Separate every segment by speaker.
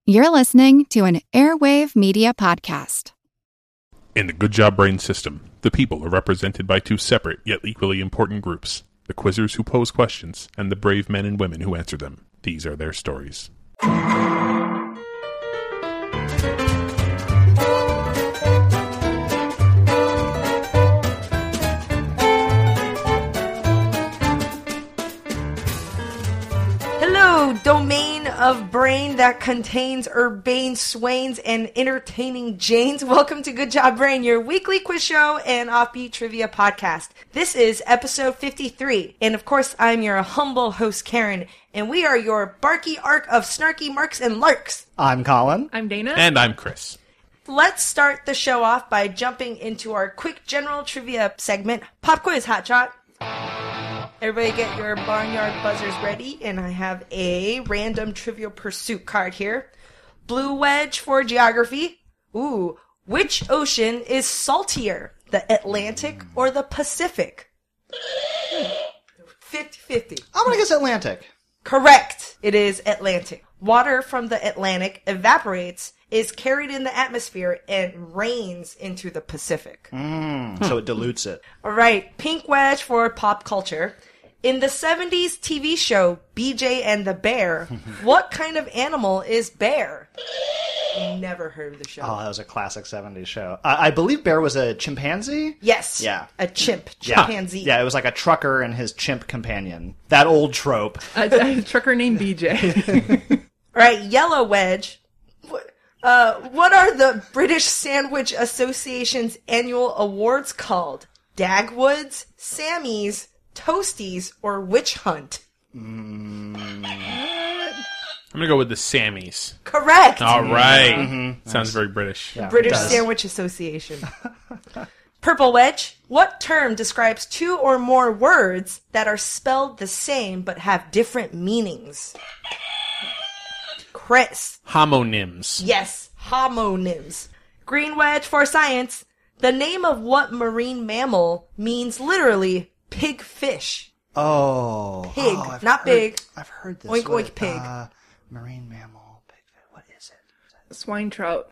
Speaker 1: You're listening to an Airwave Media Podcast.
Speaker 2: In the Good Job Brain system, the people are represented by two separate yet equally important groups: the quizzers who pose questions and the brave men and women who answer them. These are their stories.
Speaker 3: Hello, domain of brain that contains urbane swains and entertaining Janes. Welcome to Good Job Brain, your weekly quiz show and offbeat trivia podcast. This is episode 53, and of course, I'm your humble host, Karen, and we are your barky arc of snarky marks and larks.
Speaker 4: I'm Colin.
Speaker 5: I'm Dana.
Speaker 2: And I'm Chris.
Speaker 3: Let's start the show off by jumping into our quick general trivia segment, Pop Quiz Hotshot. Everybody get your barnyard buzzers ready, and I have a random Trivial Pursuit card here. Blue wedge for geography. Ooh, which ocean is saltier, the Atlantic or the Pacific? 50-50.
Speaker 4: I'm gonna guess Atlantic.
Speaker 3: Correct. It is Atlantic. Water from the Atlantic evaporates, is carried in the atmosphere, and rains into the Pacific.
Speaker 4: So it dilutes it.
Speaker 3: All right, pink wedge for pop culture. In the 70s TV show BJ and the Bear, what kind of animal is Bear? Never heard of the show.
Speaker 4: Oh, that was a classic 70s show. I believe Bear was a chimpanzee?
Speaker 3: Yes.
Speaker 4: Yeah.
Speaker 3: A chimpanzee.
Speaker 4: Yeah, it was like a trucker and his chimp companion. That old trope.
Speaker 5: A trucker named BJ.
Speaker 3: All right, yellow wedge. What are the British Sandwich Association's annual awards called? Dagwoods, Sammys, Toasties, or Witch Hunt?
Speaker 2: I'm going to go with the Sammys.
Speaker 3: Correct.
Speaker 2: All right. Sounds very British.
Speaker 4: Yeah,
Speaker 3: British
Speaker 4: it does.
Speaker 3: Sandwich Association. Purple wedge. What term describes two or more words that are spelled the same but have different meanings? Chris.
Speaker 2: Homonyms.
Speaker 3: Yes, homonyms. Green wedge for science. The name of what marine mammal means literally pig fish?
Speaker 4: Oh.
Speaker 3: Pig,
Speaker 4: I've
Speaker 3: not
Speaker 4: heard-
Speaker 3: big.
Speaker 4: I've heard this.
Speaker 3: Oink,
Speaker 4: What-
Speaker 3: oink, pig.
Speaker 4: Marine mammal. Pig. What is it?
Speaker 5: Swine trout.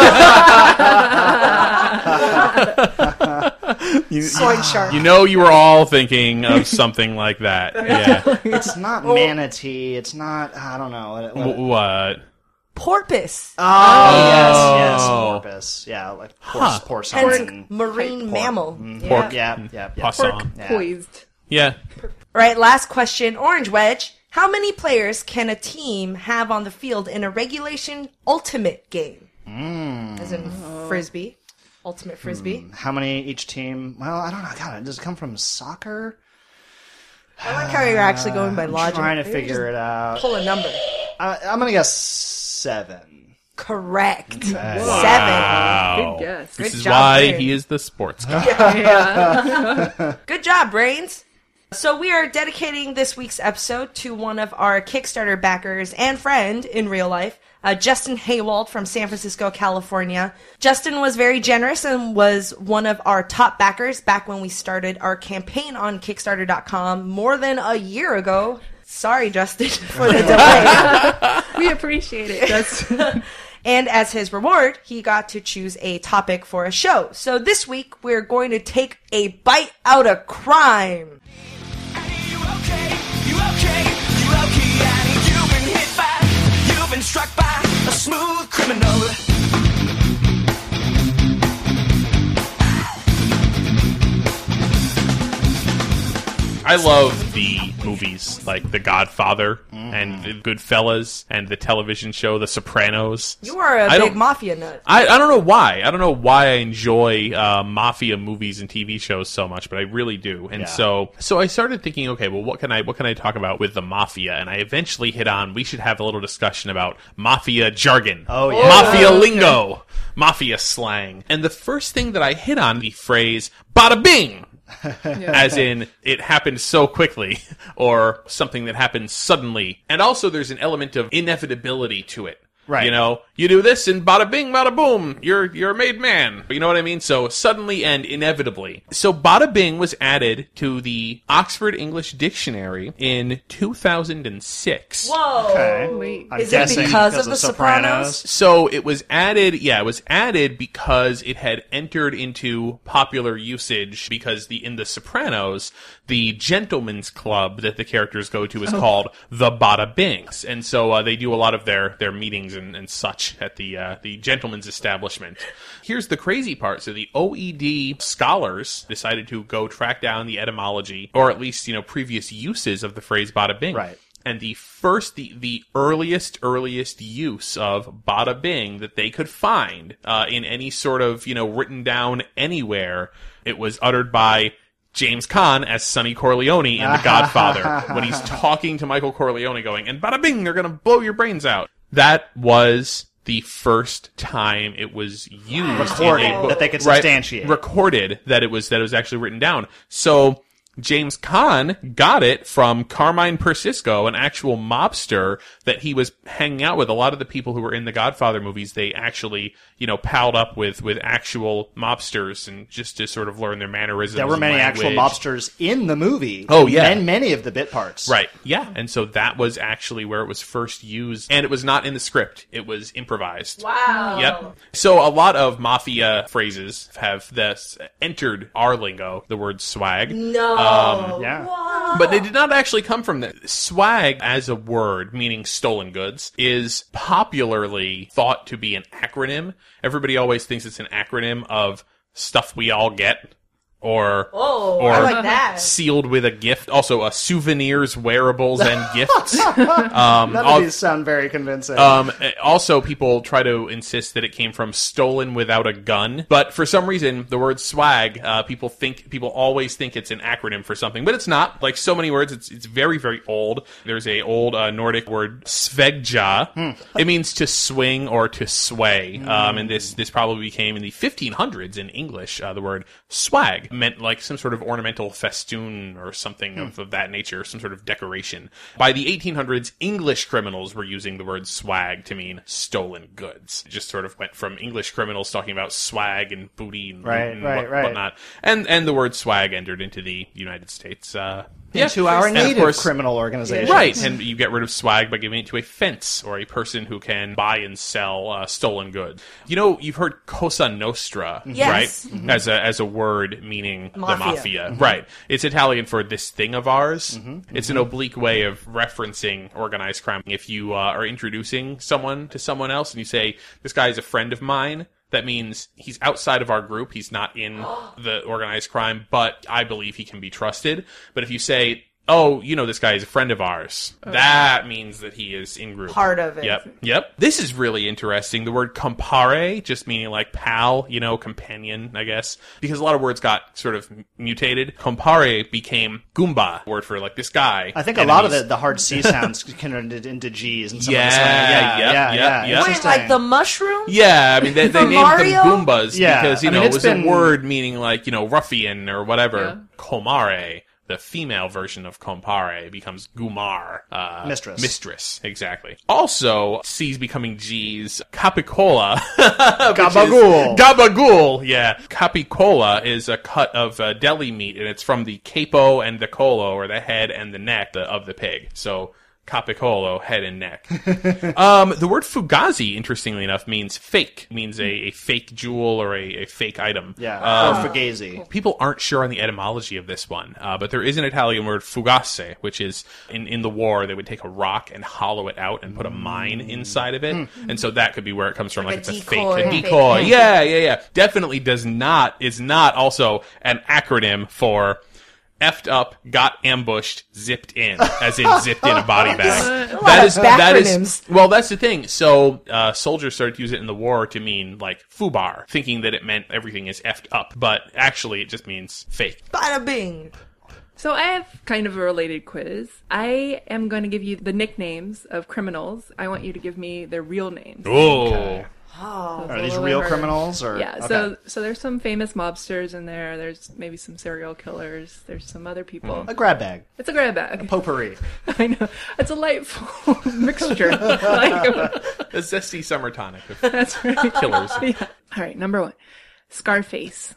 Speaker 3: Swine shark.
Speaker 2: You know you were all thinking of something like that. Yeah.
Speaker 4: It's not manatee. It's not, I don't know.
Speaker 2: What?
Speaker 3: Porpoise.
Speaker 4: Yes, porpoise. Yeah, like porcine.
Speaker 3: Hence, marine mammal.
Speaker 4: Pork, yeah.
Speaker 2: Poisson.
Speaker 4: Yeah.
Speaker 5: Poised.
Speaker 2: Yeah.
Speaker 3: All right, last question. Orange wedge. How many players can a team have on the field in a regulation ultimate game? As in frisbee. Ultimate frisbee.
Speaker 4: How many each team? Well, I don't know. God, does it come from soccer?
Speaker 3: I like how you're actually going by logic.
Speaker 4: Trying to
Speaker 3: Maybe
Speaker 4: figure it out.
Speaker 3: Pull a number.
Speaker 4: I'm gonna guess 7.
Speaker 3: Correct. 7.
Speaker 2: Wow.
Speaker 5: Good guess.
Speaker 2: This
Speaker 3: Good
Speaker 2: is
Speaker 3: job,
Speaker 2: why
Speaker 3: Brain.
Speaker 2: he is the sports guy.
Speaker 3: Good job, brains. So we are dedicating this week's episode to one of our Kickstarter backers and friend in real life, Justin Haywald from San Francisco, California. Justin was very generous and was one of our top backers back when we started our campaign on Kickstarter.com more than a year ago. Sorry, Justin, for the delay.
Speaker 5: We appreciate it.
Speaker 3: And as his reward, he got to choose a topic for a show. So this week, we're going to take a bite out of crime.
Speaker 6: Struck by a smooth criminal.
Speaker 2: I love the movies like The Godfather and The Goodfellas and the television show The Sopranos.
Speaker 3: You are a
Speaker 2: I
Speaker 3: big
Speaker 2: don't-
Speaker 3: mafia nut.
Speaker 2: I don't know why. I don't know why I enjoy mafia movies and TV shows so much, but I really do. And
Speaker 4: Yeah.
Speaker 2: so I started thinking, okay, well, what can I talk about with the mafia? And I eventually hit on we should have a little discussion about mafia jargon.
Speaker 4: Oh, yeah.
Speaker 2: Mafia lingo, mafia slang. And the first thing that I hit on, the phrase "bada bing." As in, it happened so quickly, or something that happened suddenly. And also, there's an element of inevitability to it.
Speaker 4: Right.
Speaker 2: You know, you do this and bada bing, bada boom, you're a made man. You know what I mean? So suddenly and inevitably. So bada bing was added to the Oxford English Dictionary in 2006.
Speaker 3: Whoa.
Speaker 4: Okay.
Speaker 5: Wait.
Speaker 4: I'm
Speaker 3: Is it
Speaker 4: guessing
Speaker 3: because of The Sopranos?
Speaker 2: So it was added, it was added because it had entered into popular usage because in The Sopranos, the gentleman's club that the characters go to is called the Bada Bings. And so they do a lot of their meetings and such at the gentleman's establishment. Here's the crazy part. So the OED scholars decided to go track down the etymology, or at least, previous uses of the phrase bada bing.
Speaker 4: Right.
Speaker 2: And the earliest use of bada bing that they could find in any sort of, written down anywhere, it was uttered by James Caan as Sonny Corleone in The Godfather when he's talking to Michael Corleone going, and bada bing, they're going to blow your brains out. That was the first time it was used.
Speaker 4: Recorded,
Speaker 2: in a book.
Speaker 4: that they could substantiate.
Speaker 2: Recorded that it was actually written down. So James Caan got it from Carmine Persisco, an actual mobster that he was hanging out with. A lot of the people who were in the Godfather movies, they actually, palled up with actual mobsters and just to sort of learn their mannerisms.
Speaker 4: There were many
Speaker 2: and
Speaker 4: actual
Speaker 2: language.
Speaker 4: mobsters in the movie.
Speaker 2: Oh, yeah.
Speaker 4: And many of the bit parts.
Speaker 2: Right. Yeah. And so that was actually where it was first used. And it was not in the script. It was improvised.
Speaker 3: Wow.
Speaker 2: Yep. So a lot of mafia phrases have entered our lingo, the word swag.
Speaker 3: No.
Speaker 4: Yeah.
Speaker 2: But they did not actually come from that. Swag as a word, meaning stolen goods, is popularly thought to be an acronym. Everybody always thinks it's an acronym of stuff we all get. Or
Speaker 3: I like that.
Speaker 2: sealed with a gift. Also, souvenirs, wearables, and gifts.
Speaker 4: None of these sound very convincing.
Speaker 2: Also, people try to insist that it came from stolen without a gun. But for some reason, the word swag, people always think it's an acronym for something. But it's not. Like so many words, it's very, very old. There's a old Nordic word, svegja. It means to swing or to sway. And this probably became in the 1500s in English, the word swag. Meant like some sort of ornamental festoon or something of that nature, some sort of decoration. By the 1800s, English criminals were using the word swag to mean stolen goods. It just sort of went from English criminals talking about swag and booty and, whatnot. And the word swag entered into the United States.
Speaker 4: Into our native criminal organization.
Speaker 2: Right, and you get rid of swag by giving it to a fence or a person who can buy and sell stolen goods. You've heard Cosa Nostra,
Speaker 3: Yes.
Speaker 2: right?
Speaker 3: Mm-hmm.
Speaker 2: As a word meaning
Speaker 3: Mafia.
Speaker 2: the mafia.
Speaker 4: Mm-hmm.
Speaker 2: Right. It's Italian for this thing of ours. It's an oblique way of referencing organized crime. If you are introducing someone to someone else and you say, this guy is a friend of mine, that means he's outside of our group. He's not in the organized crime, but I believe he can be trusted. But if you say, oh, this guy is a friend of ours, that means that he is in group.
Speaker 3: Part of it.
Speaker 2: Yep. This is really interesting. The word compare, just meaning like pal, companion, I guess. Because a lot of words got sort of mutated. Compare became Goomba, word for like this guy.
Speaker 4: I think a lot of the hard C sounds converted into G's and some of the slang.
Speaker 2: Yeah.
Speaker 3: Wait, like the mushroom?
Speaker 2: Yeah, I mean, they named
Speaker 3: Mario?
Speaker 2: them Goombas
Speaker 4: Yeah,
Speaker 2: because,
Speaker 4: I mean,
Speaker 2: it was
Speaker 4: been-
Speaker 2: a word meaning like, ruffian or whatever.
Speaker 5: Yeah.
Speaker 2: Comare. The female version of compare becomes gumar.
Speaker 4: Mistress,
Speaker 2: exactly. Also, C's becoming G's. Capicola.
Speaker 4: Gabagool.
Speaker 2: Gabagool, yeah. Capicola is a cut of deli meat, and it's from the capo and the colo, or the head and the neck of the pig. So, capicolo, head and neck. The word fugazi, interestingly enough, means fake. It means a fake jewel or a fake item.
Speaker 4: Yeah, or fugazi.
Speaker 2: People aren't sure on the etymology of this one, but there is an Italian word fugace, which is in the war they would take a rock and hollow it out and put a mine inside of it, and so that could be where it comes from.
Speaker 3: Like
Speaker 2: it's
Speaker 3: a
Speaker 2: a
Speaker 3: decoy.
Speaker 2: fake decoy. Yeah. Definitely is not also an acronym for effed up, got ambushed, zipped in, as in zipped in a body bag. That is well, that's the thing. So soldiers started to use it in the war to mean like foobar, thinking that it meant everything is effed up, but actually it just means fake.
Speaker 3: Bada bing.
Speaker 5: So I have kind of a related quiz. I am going to give you the nicknames of criminals. I want you to give me their real names.
Speaker 2: Oh.
Speaker 4: Are these real criminals? Or
Speaker 5: Yeah,
Speaker 4: okay.
Speaker 5: so there's some famous mobsters in there. There's maybe some serial killers. There's some other people.
Speaker 4: A grab bag.
Speaker 5: It's a grab bag.
Speaker 4: Potpourri.
Speaker 5: I know. It's a delightful mixture. Like,
Speaker 2: A zesty summer tonic of
Speaker 5: that's right.
Speaker 2: killers.
Speaker 5: Yeah. All right, number 1. Scarface.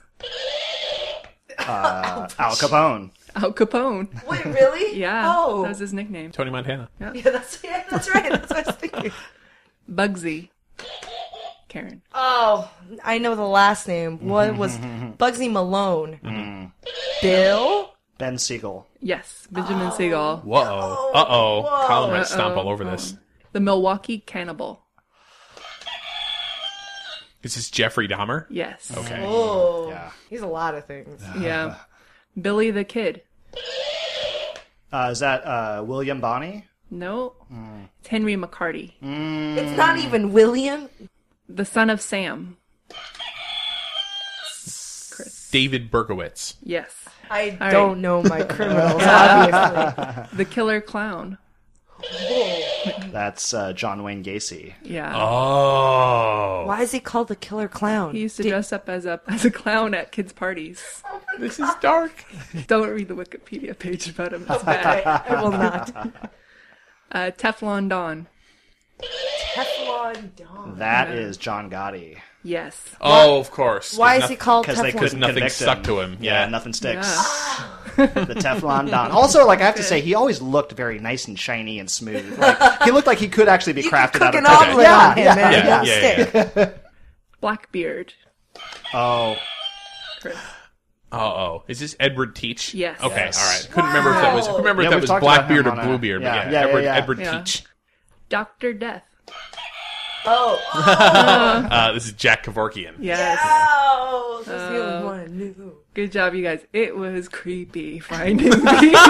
Speaker 4: Al Capone.
Speaker 5: Al Capone.
Speaker 3: Wait, really?
Speaker 5: Yeah.
Speaker 3: Oh.
Speaker 5: That was his nickname.
Speaker 2: Tony Montana.
Speaker 3: Yeah, that's right. That's what I was thinking.
Speaker 5: Bugsy. Karen.
Speaker 3: Oh, I know the last name. What was Bugsy Malone? Bill?
Speaker 4: Ben Siegel.
Speaker 5: Yes, Benjamin Siegel.
Speaker 2: Whoa. Uh-oh. Colin might stomp all over this.
Speaker 5: The Milwaukee Cannibal.
Speaker 2: Is this Jeffrey Dahmer?
Speaker 5: Yes.
Speaker 2: Okay.
Speaker 3: Oh,
Speaker 4: Yeah.
Speaker 3: he's a lot of things.
Speaker 5: Yeah. Billy the Kid.
Speaker 4: Is that William Bonney?
Speaker 5: No. It's Henry McCarty.
Speaker 3: It's not even William.
Speaker 5: The son of Sam. Chris.
Speaker 2: David Berkowitz.
Speaker 5: Yes.
Speaker 3: I
Speaker 5: All
Speaker 3: don't
Speaker 5: right.
Speaker 3: know my criminals, obviously.
Speaker 5: The Killer Clown.
Speaker 4: That's John Wayne Gacy.
Speaker 5: Yeah.
Speaker 2: Oh.
Speaker 3: Why is he called the Killer Clown?
Speaker 5: He used to dress up as a clown at kids' parties.
Speaker 2: This is dark.
Speaker 5: Don't read the Wikipedia page about him. It's bad.
Speaker 3: I will not.
Speaker 5: Teflon Don.
Speaker 3: Teflon Don.
Speaker 4: That is John Gotti.
Speaker 5: Yes.
Speaker 2: Oh, of course.
Speaker 3: Why is he called
Speaker 4: Because they
Speaker 3: Teflon?
Speaker 4: couldn't
Speaker 2: nothing
Speaker 4: convict
Speaker 2: stuck
Speaker 4: him.
Speaker 2: to him.
Speaker 4: Yeah,
Speaker 2: Yeah.
Speaker 4: nothing sticks.
Speaker 5: Yeah.
Speaker 4: The Teflon Don. Also, like I have to say, he always looked very nice and shiny and smooth. Like, he looked like he could actually be
Speaker 3: You
Speaker 4: crafted
Speaker 3: could cook
Speaker 4: out of
Speaker 3: an
Speaker 4: Teflon.
Speaker 3: omelet on him, man.
Speaker 2: Yeah,
Speaker 3: It won't
Speaker 2: yeah,
Speaker 3: stick.
Speaker 5: Blackbeard.
Speaker 4: Oh,
Speaker 5: Chris.
Speaker 2: Oh. Is this Edward Teach?
Speaker 5: Yes.
Speaker 2: Okay,
Speaker 4: Yes.
Speaker 2: all right. Couldn't remember if that was,
Speaker 3: Wow.
Speaker 2: couldn't remember
Speaker 4: Yeah,
Speaker 2: if that
Speaker 4: we've
Speaker 2: was
Speaker 4: talked about
Speaker 2: Blackbeard
Speaker 4: him
Speaker 2: or
Speaker 4: on
Speaker 2: Bluebeard,
Speaker 4: yeah,
Speaker 2: but
Speaker 4: yeah,
Speaker 2: Edward,
Speaker 4: yeah.
Speaker 2: Edward
Speaker 5: Yeah.
Speaker 2: Teach.
Speaker 5: Dr. Death.
Speaker 3: Oh.
Speaker 2: This is Jack Kevorkian.
Speaker 5: Yes.
Speaker 3: Oh, that's the only one I knew.
Speaker 5: Good job, you guys. It was creepy finding these.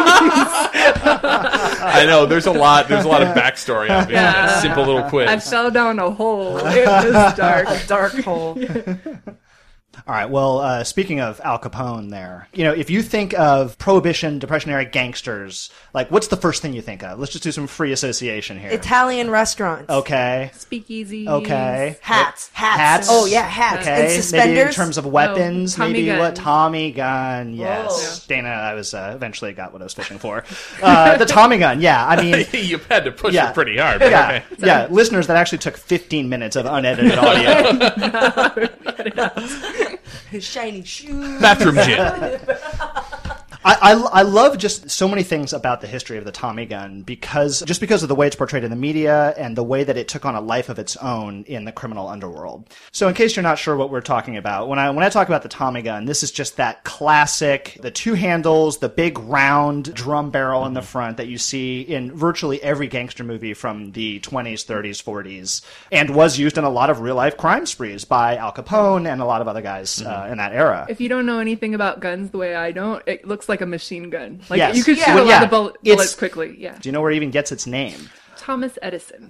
Speaker 2: I know, there's a lot of backstory, obviously.
Speaker 5: Yeah.
Speaker 2: A simple little quiz.
Speaker 5: I fell down a hole. It was dark.
Speaker 3: Dark hole.
Speaker 4: all right. Well, speaking of Al Capone there, if you think of Prohibition, Depression-era gangsters, like, what's the first thing you think of? Let's just do some free association here.
Speaker 3: Italian restaurants.
Speaker 4: Okay.
Speaker 5: Speakeasies.
Speaker 4: Okay.
Speaker 3: Hats.
Speaker 4: Hats.
Speaker 3: Oh, yeah, hats.
Speaker 4: Okay.
Speaker 3: And suspenders.
Speaker 4: Maybe in terms of weapons,
Speaker 5: Tommy
Speaker 4: maybe
Speaker 5: gun.
Speaker 4: what? Tommy gun. Yes.
Speaker 3: Whoa.
Speaker 4: Dana, I was eventually got what I was fishing for. The Tommy gun. Yeah. I mean,
Speaker 2: You had to push
Speaker 4: Yeah.
Speaker 2: it pretty hard, but
Speaker 4: yeah,
Speaker 2: okay.
Speaker 4: yeah. Listeners, that actually took 15 minutes of unedited audio.
Speaker 3: His shiny shoes.
Speaker 2: Bathroom gin.
Speaker 4: I love just so many things about the history of the Tommy gun because of the way it's portrayed in the media and the way that it took on a life of its own in the criminal underworld. So in case you're not sure what we're talking about, when I talk about the Tommy gun, this is just that classic, the two handles, the big round drum barrel in the front that you see in virtually every gangster movie from the 20s, 30s, 40s, and was used in a lot of real life crime sprees by Al Capone and a lot of other guys in that era.
Speaker 5: If you don't know anything about guns the way I don't, it looks like a machine gun. Like
Speaker 4: Yes.
Speaker 5: you could
Speaker 3: Yeah.
Speaker 5: shoot a
Speaker 4: Well,
Speaker 5: lot
Speaker 4: yeah.
Speaker 5: of bullets
Speaker 4: It's-
Speaker 5: quickly. Yeah.
Speaker 4: Do you know where it even gets its name?
Speaker 5: Thomas Edison.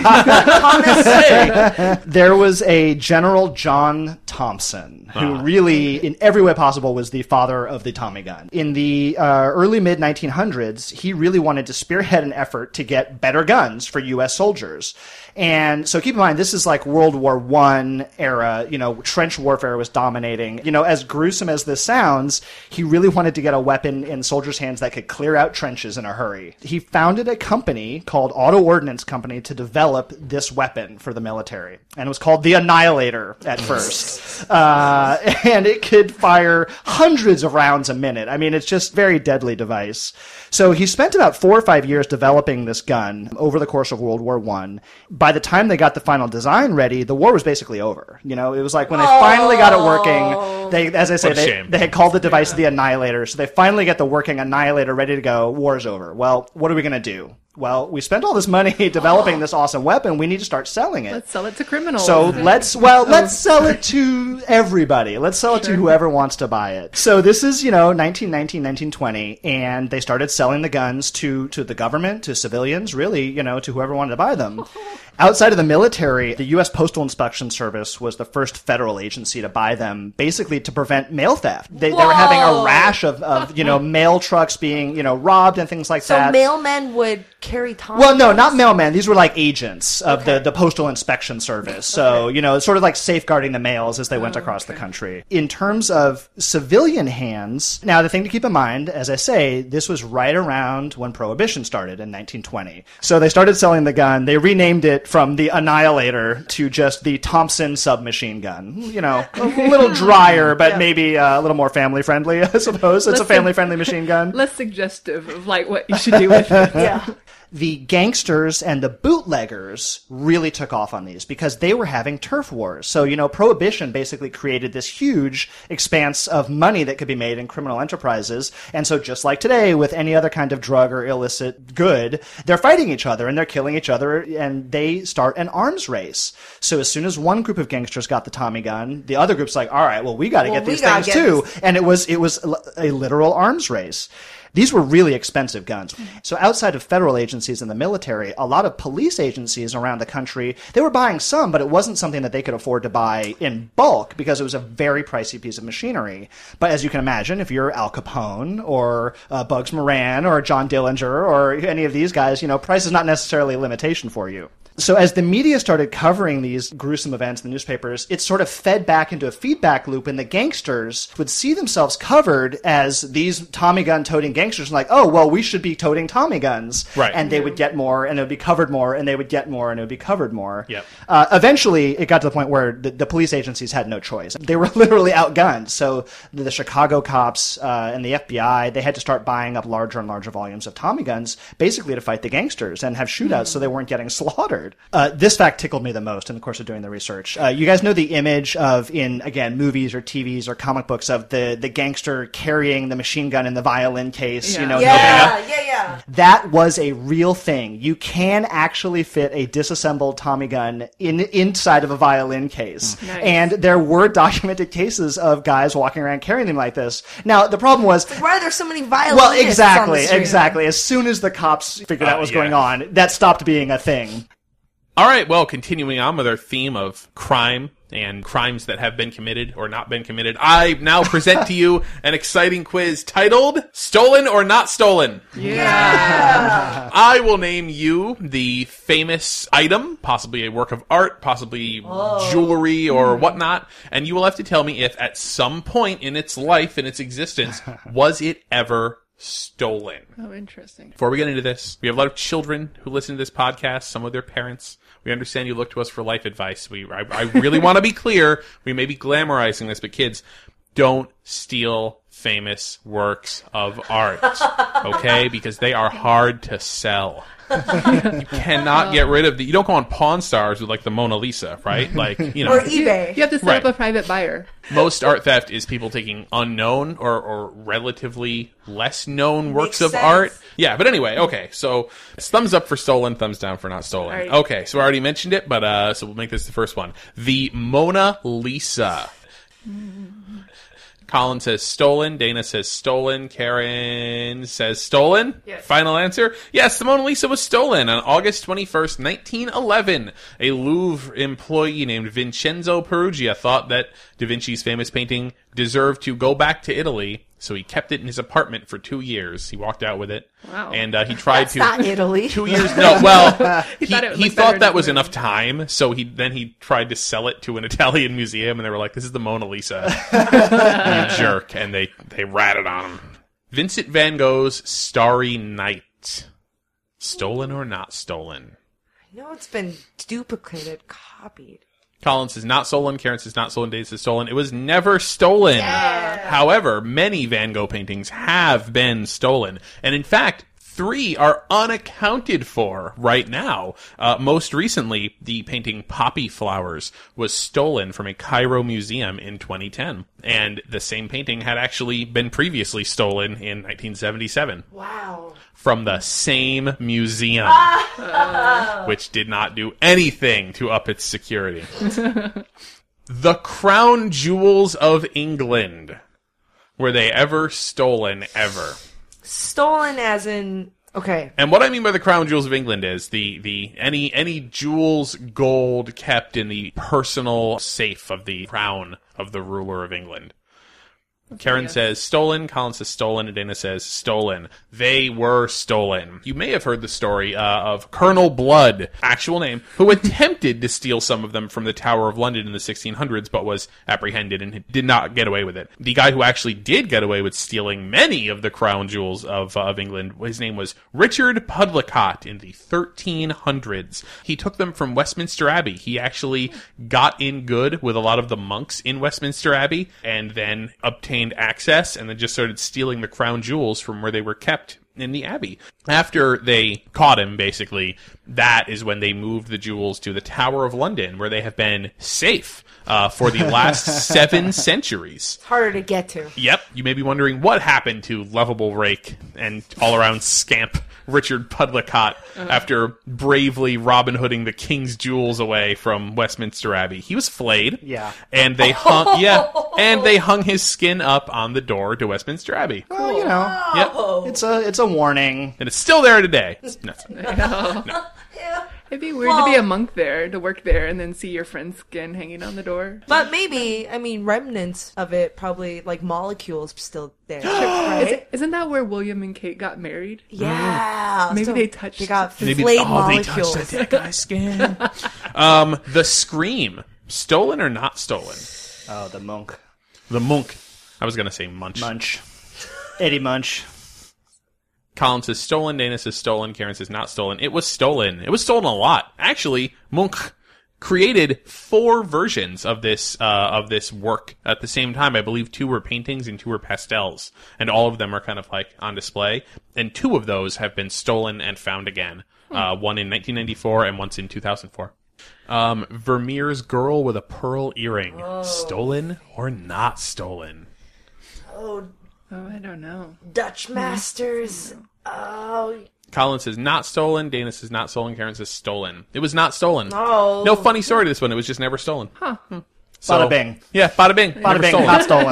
Speaker 4: There was a General John Thompson who really, in every way possible, was the father of the Tommy gun. In the early mid-1900s, he really wanted to spearhead an effort to get better guns for U.S. soldiers. And so keep in mind, this is like World War I era, trench warfare was dominating. As gruesome as this sounds, he really wanted to get a weapon in soldiers' hands that could clear out trenches in a hurry. He founded a company called Auto Ordnance Company to develop this weapon for the military. And it was called the Annihilator at first. And it could fire hundreds of rounds a minute. I mean, it's just a very deadly device. So he spent about 4 or 5 years developing this gun over the course of World War I. By the time they got the final design ready, the war was basically over. It was like when they finally got it working, they had called the device the Annihilator. So they finally get the working Annihilator ready to go. War's over. Well, what are we going to do? Well, we spent all this money developing this awesome weapon. We need to start selling it.
Speaker 5: Let's sell it to criminals.
Speaker 4: So let's sell it to everybody. Let's sell it to whoever wants to buy it. So this is, 1919, 1920, and they started selling the guns to the government, to civilians, really, to whoever wanted to buy them. Outside of the military, the U.S. Postal Inspection Service was the first federal agency to buy them, basically to prevent mail theft. They were having a rash of mail trucks being, robbed and things like
Speaker 3: So
Speaker 4: that.
Speaker 3: mailmen would carry Tommy
Speaker 4: Well, no,
Speaker 3: guns?
Speaker 4: not mailmen. These were like agents of the Postal Inspection Service. So, it's sort of like safeguarding the mails as they went across the country. In terms of civilian hands, now the thing to keep in mind, as I say, this was right around when Prohibition started in 1920. So they started selling the gun. They renamed it from the Annihilator to just the Thompson submachine gun. A little drier, but maybe a little more family friendly, I suppose. It's a family friendly machine gun.
Speaker 5: Less suggestive of like what you should do with it.
Speaker 3: Yeah.
Speaker 4: The gangsters and the bootleggers really took off on these because they were having turf wars. So, Prohibition basically created this huge expanse of money that could be made in criminal enterprises. And so just like today with any other kind of drug or illicit good, they're fighting each other and they're killing each other and they start an arms race. So as soon as one group of gangsters got the Tommy gun, the other group's like, all right, well, we got to get these things too. And it was a literal arms race. These were really expensive guns. So outside of federal agencies and the military, a lot of police agencies around the country, they were buying some, but it wasn't something that they could afford to buy in bulk because it was a very pricey piece of machinery. But as you can imagine, if you're Al Capone or Bugs Moran or John Dillinger or any of these guys, price is not necessarily a limitation for you. So as the media started covering these gruesome events in the newspapers, it sort of fed back into a feedback loop, and the gangsters would see themselves covered as these Tommy gun toting gangsters, and like, oh, well, we should be toting Tommy guns.
Speaker 2: Right.
Speaker 4: And they would get more, and it would be covered more, and they would get more, and it would be covered more.
Speaker 2: Yep.
Speaker 4: Eventually, it got to the point where the police agencies had no choice. They were literally outgunned. So the Chicago cops and the FBI, they had to start buying up larger and larger volumes of Tommy guns, basically to fight the gangsters and have shootouts so they weren't getting slaughtered. This fact tickled me the most in the course of doing the research. You guys know the image of, in, again, movies or TVs or comic books of the gangster carrying the machine gun in the violin case,
Speaker 3: Yeah.
Speaker 4: That was a real thing. You can actually fit a disassembled Tommy gun inside of a violin case.
Speaker 5: Nice.
Speaker 4: And there were documented cases of guys walking around carrying them like this. Now, the problem was...
Speaker 3: Why are there so many violinists
Speaker 4: Well,
Speaker 3: on the
Speaker 4: exactly. As soon as the cops figured out what was going on, that stopped being a thing.
Speaker 2: All right, well, continuing on with our theme of crime and crimes that have been committed or not been committed, I now present to you an exciting quiz titled Stolen or Not Stolen.
Speaker 5: Yeah.
Speaker 2: I will name you the famous item, possibly a work of art, possibly jewelry or whatnot, and you will have to tell me if at some point in its life, in its existence, was it ever stolen.
Speaker 5: Oh, interesting.
Speaker 2: Before we get into this, we have a lot of children who listen to this podcast, some of their parents. We understand you look to us for life advice. I really want to be clear. We may be glamorizing this, but kids, don't steal famous works of art, okay? Because they are hard to sell. You cannot get rid of you don't go on Pawn Stars with like the Mona Lisa, right? Like,
Speaker 3: Or eBay.
Speaker 5: You have to set up a private buyer.
Speaker 2: Most art theft is people taking unknown or relatively less known works of
Speaker 3: sense.
Speaker 2: art. Yeah, but anyway, okay. So it's thumbs up for stolen, thumbs down for not stolen.
Speaker 5: Right.
Speaker 2: Okay, so I already mentioned it, but so we'll make this the first one. The Mona Lisa. Colin says stolen. Dana says stolen. Karen says stolen.
Speaker 5: Yes.
Speaker 2: Final answer. Yes, the Mona Lisa was stolen on August 21st, 1911. A Louvre employee named Vincenzo Perugia thought that Da Vinci's famous painting deserved to go back to Italy, so he kept it in his apartment for 2 years. He walked out with it.
Speaker 5: Wow.
Speaker 2: And he tried
Speaker 3: That's not Italy.
Speaker 2: 2 years. No, well,
Speaker 5: He thought it
Speaker 2: he
Speaker 5: looked better
Speaker 2: thought
Speaker 5: in
Speaker 2: that
Speaker 5: his
Speaker 2: was
Speaker 5: room.
Speaker 2: enough time, so he tried to sell it to an Italian museum, and they were like, "This is the Mona Lisa, you jerk," and they ratted on him. Vincent van Gogh's Starry Night, stolen or not stolen?
Speaker 3: I know it's been duplicated, copied.
Speaker 2: Colin says not stolen. Karen says not stolen. Dave says stolen. It was never stolen. However, many Van Gogh paintings have been stolen. And in fact, 3 are unaccounted for right now. Most recently, the painting Poppy Flowers was stolen from a Cairo museum in 2010. And the same painting had actually been previously stolen in 1977.
Speaker 3: Wow.
Speaker 2: From the same museum, which did not do anything to up its security. The crown jewels of England. Were they ever stolen, ever?
Speaker 3: Stolen as in... Okay.
Speaker 2: And what I mean by the crown jewels of England is any jewels, gold kept in the personal safe of the crown of the ruler of England. Karen says stolen, Colin says stolen, and Dana says stolen. They were stolen. You may have heard the story of Colonel Blood, actual name, who attempted to steal some of them from the Tower of London in the 1600s, but was apprehended and did not get away with it. The guy who actually did get away with stealing many of the crown jewels of England, his name was Richard Pudlicott in the 1300s. He took them from Westminster Abbey. He actually got in good with a lot of the monks in Westminster Abbey and then obtained access and then just started stealing the crown jewels from where they were kept in the abbey. After they caught him, basically, that is when they moved the jewels to the Tower of London, where they have been safe for the last 7 centuries.
Speaker 3: It's harder to get to.
Speaker 2: Yep. You may be wondering what happened to lovable rake and all-around scamp Richard Pudlicott after bravely Robin Hooding the king's jewels away from Westminster Abbey. He was flayed.
Speaker 4: Yeah.
Speaker 2: And they hung his skin up on the door to Westminster Abbey.
Speaker 4: Well, you know,
Speaker 2: Yep.
Speaker 4: it's a warning.
Speaker 2: And it's still there today. No.
Speaker 5: It'd be weird to be a monk there, to work there, and then see your friend's skin hanging on the door.
Speaker 3: But maybe, remnants of it, probably, like, molecules still there, right?
Speaker 5: Isn't that where William and Kate got married?
Speaker 3: Yeah.
Speaker 5: Maybe
Speaker 3: So
Speaker 5: they touched.
Speaker 3: They got
Speaker 2: Maybe
Speaker 3: flayed
Speaker 2: they
Speaker 3: molecules.
Speaker 2: touched that guy's skin. The Scream. Stolen or not stolen?
Speaker 4: Oh, the monk.
Speaker 2: The Monk. I was going to say Munch.
Speaker 4: Munch. Eddie Munch.
Speaker 2: Colin says stolen, Dana says stolen, Karen says not stolen. It was stolen. It was stolen a lot. Actually, Munch created 4 versions of this work at the same time. I believe 2 were paintings and 2 were pastels, and all of them are kind of like on display. And 2 of those have been stolen and found again. One in 1994 and once in 2004. Vermeer's Girl with a Pearl Earring. Stolen or not stolen?
Speaker 3: Oh,
Speaker 5: I don't know.
Speaker 3: Dutch masters. Oh.
Speaker 2: Colin says not stolen. Dana says not stolen. Karen says stolen. It was not stolen.
Speaker 3: Oh.
Speaker 2: No funny story to this one. It was just never stolen.
Speaker 5: Huh.
Speaker 2: So,
Speaker 4: Bada bing.
Speaker 2: Yeah, bada bing.
Speaker 4: Bada
Speaker 2: Never
Speaker 4: bing,
Speaker 2: stolen.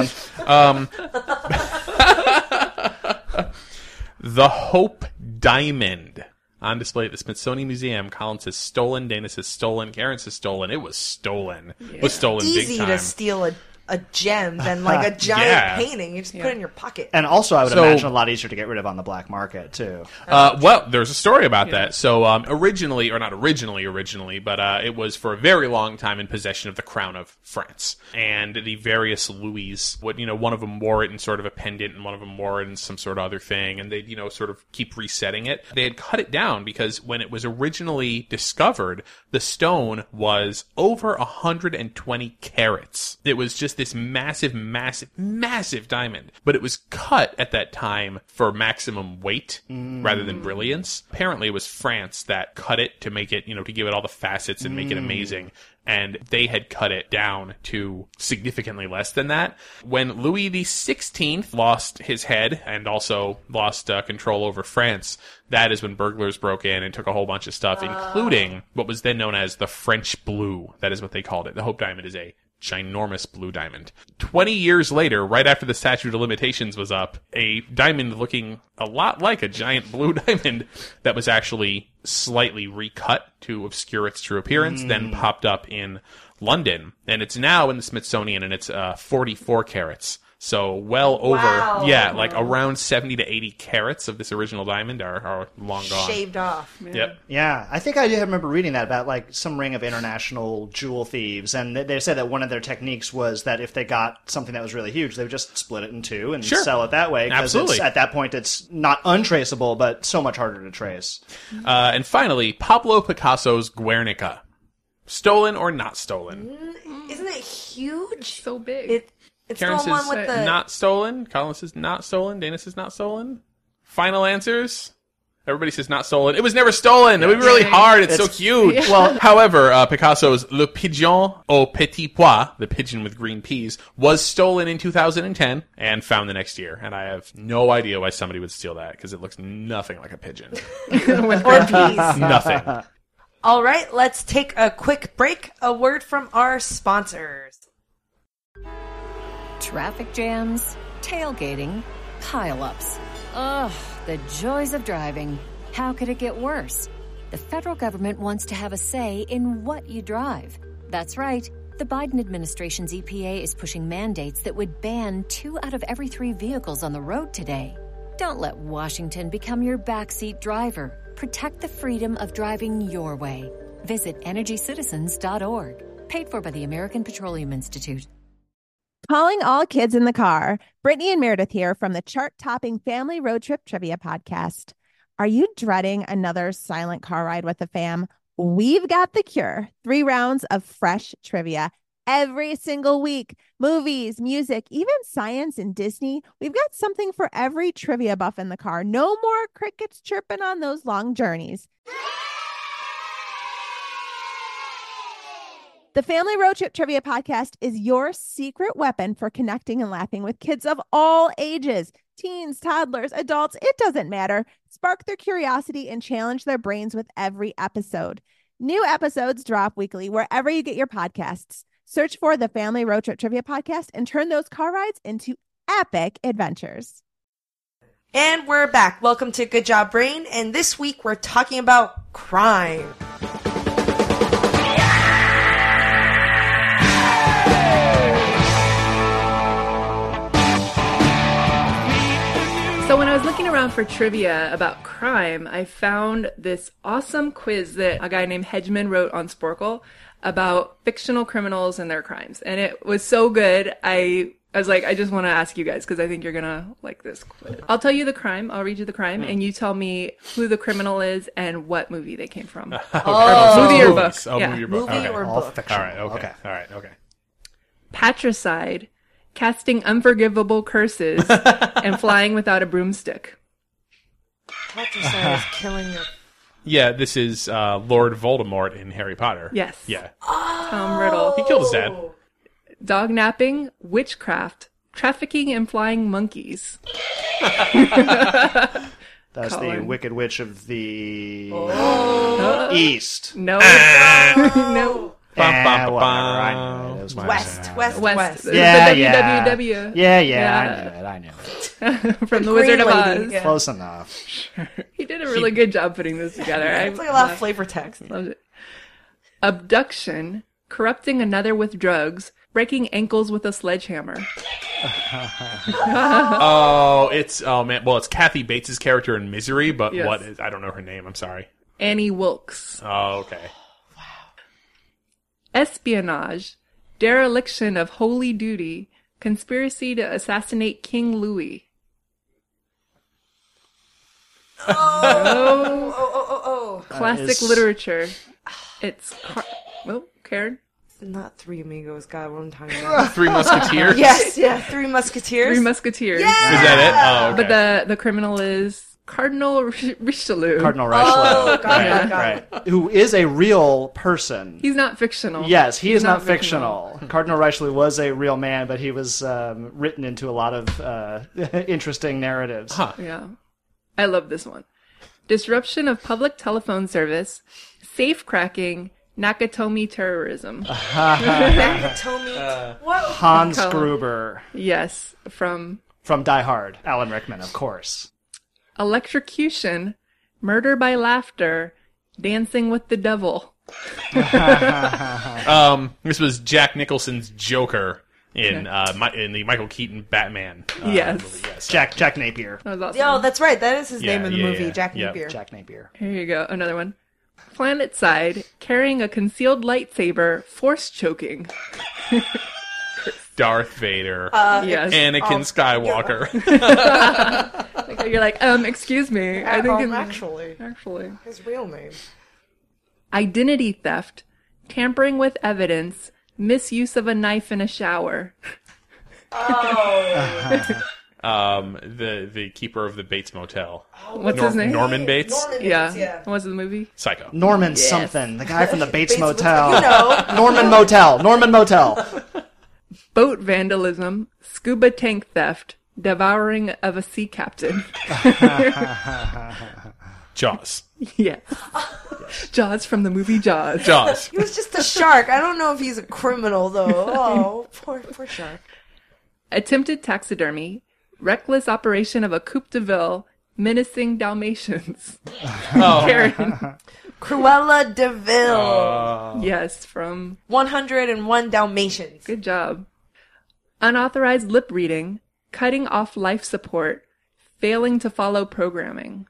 Speaker 4: not stolen.
Speaker 2: The Hope Diamond. On display at the Smithsonian Museum. Colin says stolen. Dana says stolen. Karen says stolen. It was stolen. It was stolen
Speaker 3: Easy
Speaker 2: big time.
Speaker 3: to steal a gem than like a giant
Speaker 2: Yeah.
Speaker 3: painting. You just put it in your pocket.
Speaker 4: And also, I would
Speaker 2: So-
Speaker 4: imagine a lot easier to get rid of on the black market, too.
Speaker 2: Well, there's a story about that. So, originally, or not originally, but it was for a very long time in possession of the crown of France. And the various Louis, one of them wore it in sort of a pendant, and one of them wore it in some sort of other thing, and they'd, sort of keep resetting it. They had cut it down because when it was originally discovered, the stone was over 120 carats. It was just this massive diamond. But it was cut at that time for maximum weight rather than brilliance. Apparently it was France that cut it to make it, to give it all the facets and make it amazing. And they had cut it down to significantly less than that. When Louis XVI lost his head and also lost control over France, that is when burglars broke in and took a whole bunch of stuff, including what was then known as the French Blue. That is what they called it. The Hope Diamond is a ginormous blue diamond. 20 years later, right after the statute of limitations was up, a diamond looking a lot like a giant blue diamond that was actually slightly recut to obscure its true appearance, then popped up in London. And it's now in the Smithsonian, and it's 44 carats. So well over, like around 70 to 80 carats of this original diamond are long gone.
Speaker 3: Shaved off.
Speaker 2: Yep.
Speaker 4: Yeah, I think I did remember reading that about like some ring of international jewel thieves, and they said that one of their techniques was that if they got something that was really huge, they would just split it in 2 and
Speaker 2: Sure.
Speaker 4: sell it that way.
Speaker 2: Absolutely.
Speaker 4: At that point, it's not untraceable, but so much harder to trace.
Speaker 2: And finally, Pablo Picasso's Guernica. Stolen or not stolen?
Speaker 3: Isn't it huge?
Speaker 5: So big.
Speaker 3: It's
Speaker 2: Karen
Speaker 3: the one
Speaker 2: says
Speaker 3: with the...
Speaker 2: not stolen. Colin says not stolen. Dana says not stolen. Final answers? Everybody says not stolen. It was never stolen. It would be really hard. It's so huge. Well, however, Picasso's Le Pigeon au Petit Pois, the pigeon with green peas, was stolen in 2010 and found the next year. And I have no idea why somebody would steal that because it looks nothing like a pigeon.
Speaker 3: or peas.
Speaker 2: Nothing.
Speaker 3: All right, let's take a quick break. A word from our sponsors.
Speaker 7: Traffic jams, tailgating, pile-ups. Ugh, the joys of driving. How could it get worse? The federal government wants to have a say in what you drive. That's right. The Biden administration's EPA is pushing mandates that would ban 2 out of every 3 vehicles on the road today. Don't let Washington become your backseat driver. Protect the freedom of driving your way. Visit EnergyCitizens.org. Paid for by the American Petroleum Institute.
Speaker 8: Calling all kids in the car. Brittany and Meredith here from the chart-topping Family Road Trip Trivia Podcast. Are you dreading another silent car ride with the fam? We've got the cure. 3 rounds of fresh trivia every single week. Movies, music, even science and Disney. We've got something for every trivia buff in the car. No more crickets chirping on those long journeys. The Family Road Trip Trivia Podcast is your secret weapon for connecting and laughing with kids of all ages. Teens, toddlers, adults, it doesn't matter. Spark their curiosity and challenge their brains with every episode. New episodes drop weekly wherever you get your podcasts. Search for the Family Road Trip Trivia Podcast and turn those car rides into epic adventures.
Speaker 3: And we're back. Welcome to Good Job Brain. And this week we're talking about crime.
Speaker 5: So when I was looking around for trivia about crime, I found this awesome quiz that a guy named Hedgeman wrote on Sporkle about fictional criminals and their crimes. And it was so good, I was like, I just want to ask you guys because I think you're going to like this quiz. I'll tell you the crime, I'll read you the crime, and you tell me who the criminal is and what movie they came from.
Speaker 2: Movie
Speaker 5: or book.
Speaker 2: Oh,
Speaker 5: Yeah.
Speaker 2: movie or book.
Speaker 3: Movie
Speaker 2: Okay.
Speaker 3: or
Speaker 4: All
Speaker 3: book.
Speaker 4: fictional.
Speaker 2: All right, okay. All right, okay.
Speaker 5: Patricide, casting unforgivable curses, and flying without a broomstick.
Speaker 3: Patricide is killing your...
Speaker 2: Yeah, this is Lord Voldemort in Harry Potter.
Speaker 5: Yes.
Speaker 2: Yeah.
Speaker 5: Tom Riddle.
Speaker 2: He killed his dad.
Speaker 5: Dog napping, witchcraft, trafficking and flying monkeys.
Speaker 4: That's the
Speaker 5: Colin.
Speaker 4: Wicked Witch of the East.
Speaker 5: No. No.
Speaker 4: Whatever. I knew it. It was my
Speaker 3: West.
Speaker 5: West.
Speaker 4: Yeah,
Speaker 5: The
Speaker 4: yeah.
Speaker 5: WWW.
Speaker 4: Yeah, I knew it.
Speaker 5: From The Wizard of
Speaker 3: Green
Speaker 5: Oz.
Speaker 3: Lady, yeah.
Speaker 4: Close enough.
Speaker 5: He did a really good job putting this together.
Speaker 3: It's like a lot of flavor text.
Speaker 5: Loved it. Abduction, corrupting another with drugs, breaking ankles with a sledgehammer.
Speaker 2: Oh man. Well, it's Kathy Bates' character in Misery, but
Speaker 5: Yes.
Speaker 2: what is? I don't know her name. I'm sorry.
Speaker 5: Annie Wilkes.
Speaker 2: Oh, okay.
Speaker 5: Espionage, dereliction of holy duty, conspiracy to assassinate King Louis.
Speaker 3: Oh.
Speaker 5: Classic
Speaker 4: is-
Speaker 5: literature. It's Karen.
Speaker 3: Not Three Amigos. God, what I'm talking about.
Speaker 2: Three Musketeers.
Speaker 3: Yes, yeah. Three Musketeers.
Speaker 5: Three Musketeers.
Speaker 2: Is that it? Oh, okay.
Speaker 5: But the criminal is Cardinal Richelieu.
Speaker 4: Cardinal Richelieu.
Speaker 3: Oh, got it.
Speaker 4: Right. Who is a real person.
Speaker 5: He's not fictional.
Speaker 4: Yes, he
Speaker 5: He's
Speaker 4: is not fictional. Cardinal Richelieu was a real man, but he was written into a lot of interesting narratives.
Speaker 2: Huh.
Speaker 5: Yeah. I love this one. Disruption of public telephone service, safe cracking, Nakatomi terrorism.
Speaker 3: Nakatomi. What?
Speaker 4: Hans
Speaker 5: Colin.
Speaker 4: Gruber
Speaker 5: Yes, from
Speaker 4: from Die Hard. Alan Rickman, of course.
Speaker 5: electrocution, murder by laughter, dancing with the devil.
Speaker 2: This was Jack Nicholson's Joker in the Michael Keaton Batman.
Speaker 5: Yes.
Speaker 2: Movie, yes.
Speaker 4: Jack Napier.
Speaker 5: That was awesome.
Speaker 3: Oh, that's right. That is his
Speaker 2: Yeah,
Speaker 3: name in the
Speaker 2: yeah,
Speaker 3: movie.
Speaker 2: yeah.
Speaker 3: Jack
Speaker 2: Yep.
Speaker 3: Napier.
Speaker 4: Jack Napier.
Speaker 5: Here you go. Another one. Planetside, carrying a concealed lightsaber, force choking.
Speaker 2: Darth Vader.
Speaker 5: Yes.
Speaker 2: Anakin Skywalker.
Speaker 5: You're like, excuse me. I think it's
Speaker 3: Actually, his real name.
Speaker 5: Identity theft, tampering with evidence, misuse of a knife in a shower.
Speaker 2: The keeper of the Bates Motel.
Speaker 5: What's his name?
Speaker 2: Norman Bates.
Speaker 5: Yeah. What was the movie?
Speaker 2: Psycho.
Speaker 4: Norman
Speaker 5: Yes.
Speaker 4: something. The guy from the Bates
Speaker 3: Bates
Speaker 4: Motel.
Speaker 3: Motel, you know.
Speaker 4: Norman Motel.
Speaker 5: Boat vandalism, scuba tank theft, devouring of a sea captain.
Speaker 2: Jaws.
Speaker 5: Yes. Jaws from the movie Jaws.
Speaker 2: Jaws.
Speaker 3: He was just a shark. I don't know if he's a criminal, though. Oh, poor shark.
Speaker 5: Attempted taxidermy, reckless operation of a coupe de ville, Menacing Dalmatians.
Speaker 2: Oh.
Speaker 5: Karen.
Speaker 3: Cruella de Vil.
Speaker 5: Yes, from
Speaker 3: 101 Dalmatians.
Speaker 5: Good job. Unauthorized lip reading, cutting off life support, failing to follow programming.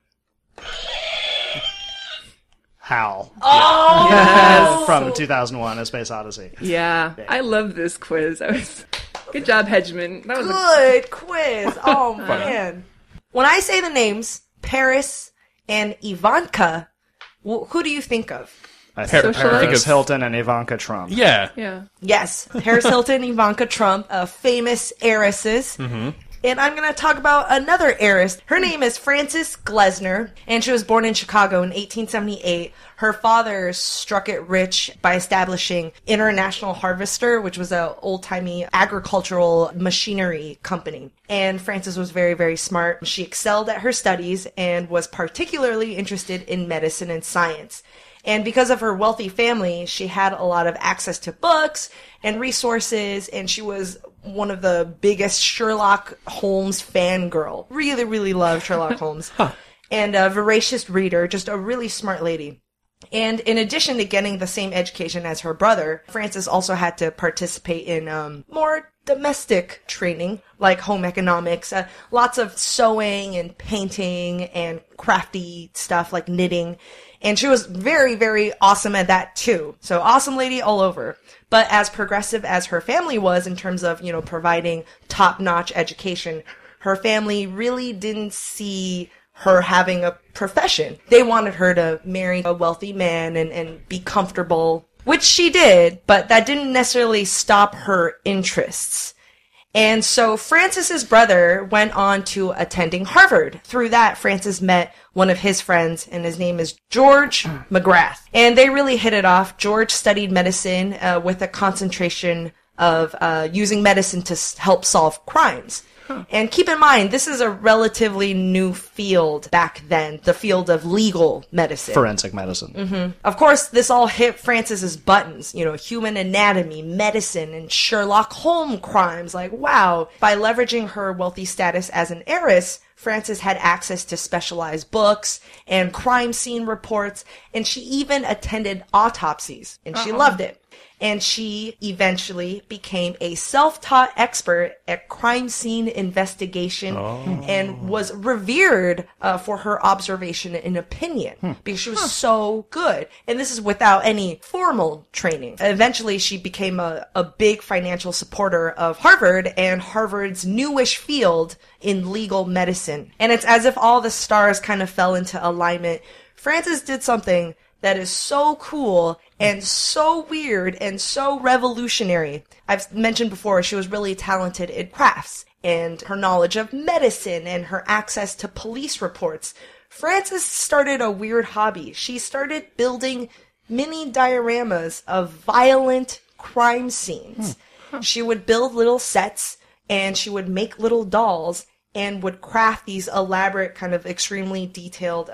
Speaker 4: Hal.
Speaker 3: Oh!
Speaker 5: Yes.
Speaker 4: From 2001, A Space Odyssey.
Speaker 5: Yeah, I love this quiz. Good job, Hedgeman. That was
Speaker 3: Good quiz. Oh, man. When I say the names Paris and Ivanka, who do you think of?
Speaker 4: I think
Speaker 5: Socialite?
Speaker 4: Paris Hilton and Ivanka Trump.
Speaker 2: Yeah.
Speaker 5: yeah.
Speaker 3: Yes, Paris Hilton, Ivanka Trump, famous heiresses. And I'm going to talk about another heiress. Her name is Frances Glessner, and she was born in Chicago in 1878. Her father struck it rich by establishing International Harvester, which was an old-timey agricultural machinery company. And Frances was very, very smart. She excelled at her studies and was particularly interested in medicine and science. And because of her wealthy family, she had a lot of access to books and resources, and she was one of the biggest Sherlock Holmes fangirl. Really, really loved Sherlock Holmes. And a voracious reader, just a really smart lady. And in addition to getting the same education as her brother, Frances also had to participate in more domestic training, like home economics, lots of sewing and painting and crafty stuff like knitting. And she was very, very awesome at that too. So awesome lady all over. But as progressive as her family was in terms of, providing top-notch education, her family really didn't see her having a profession. They wanted her to marry a wealthy man and be comfortable, which she did, but that didn't necessarily stop her interests. And so Frances's brother went on to attending Harvard. Through that, Frances met one of his friends, and his name is George McGrath. And they really hit it off. George studied medicine with a concentration of using medicine to help solve crimes. And keep in mind, this is a relatively new field back then, the field of legal medicine.
Speaker 4: Forensic medicine.
Speaker 3: Of course, this all hit Frances's buttons, human anatomy, medicine, and Sherlock Holmes crimes. Like, wow. By leveraging her wealthy status as an heiress, Frances had access to specialized books and crime scene reports, and she even attended autopsies, and she loved it. And she eventually became a self-taught expert at crime scene investigation and was revered for her observation and opinion because she was so good. And this is without any formal training. Eventually, she became a big financial supporter of Harvard and Harvard's newish field in legal medicine. And it's as if all the stars kind of fell into alignment. Frances did something that is so cool and so weird and so revolutionary. I've mentioned before, she was really talented in crafts and her knowledge of medicine and her access to police reports. Frances started a weird hobby. She started building mini dioramas of violent crime scenes. She would build little sets and she would make little dolls and would craft these elaborate, kind of extremely detailed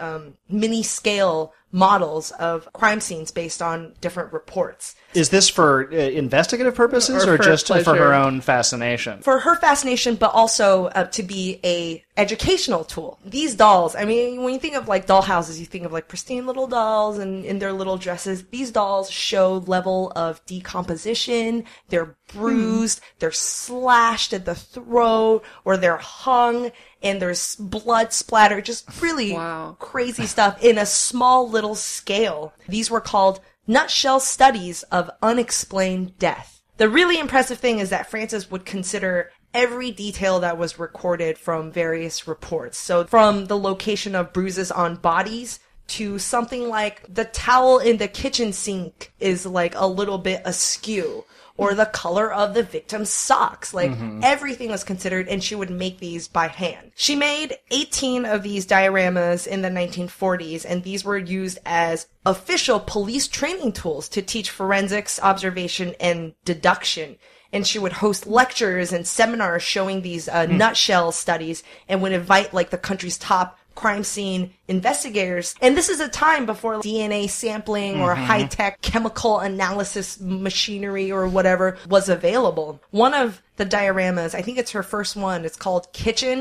Speaker 3: mini-scale models of crime scenes based on different reports.
Speaker 4: Is this for investigative purposes or
Speaker 5: for
Speaker 4: just for
Speaker 5: pleasure?
Speaker 4: her own fascination?
Speaker 3: For her fascination, but also to be a educational tool. These dolls, I mean, when you think of like doll houses, you think of like pristine little dolls and in their little dresses. These dolls show level of decomposition. They're bruised, they're slashed at the throat, or they're hung, and there's blood splatter. Just really crazy stuff in a small little scale. These were called nutshell studies of unexplained death. The really impressive thing is that Frances would consider every detail that was recorded from various reports. So from the location of bruises on bodies to something like the towel in the kitchen sink is like a little bit askew, or the color of the victim's socks. Like, everything was considered, and she would make these by hand. She made 18 of these dioramas in the 1940s, and these were used as official police training tools to teach forensics, observation, and deduction. And she would host lectures and seminars showing these nutshell studies and would invite, like, the country's top crime scene investigators. And this is a time before DNA sampling or high-tech chemical analysis machinery or whatever was available. One of the dioramas, I think it's her first one, it's called Kitchen,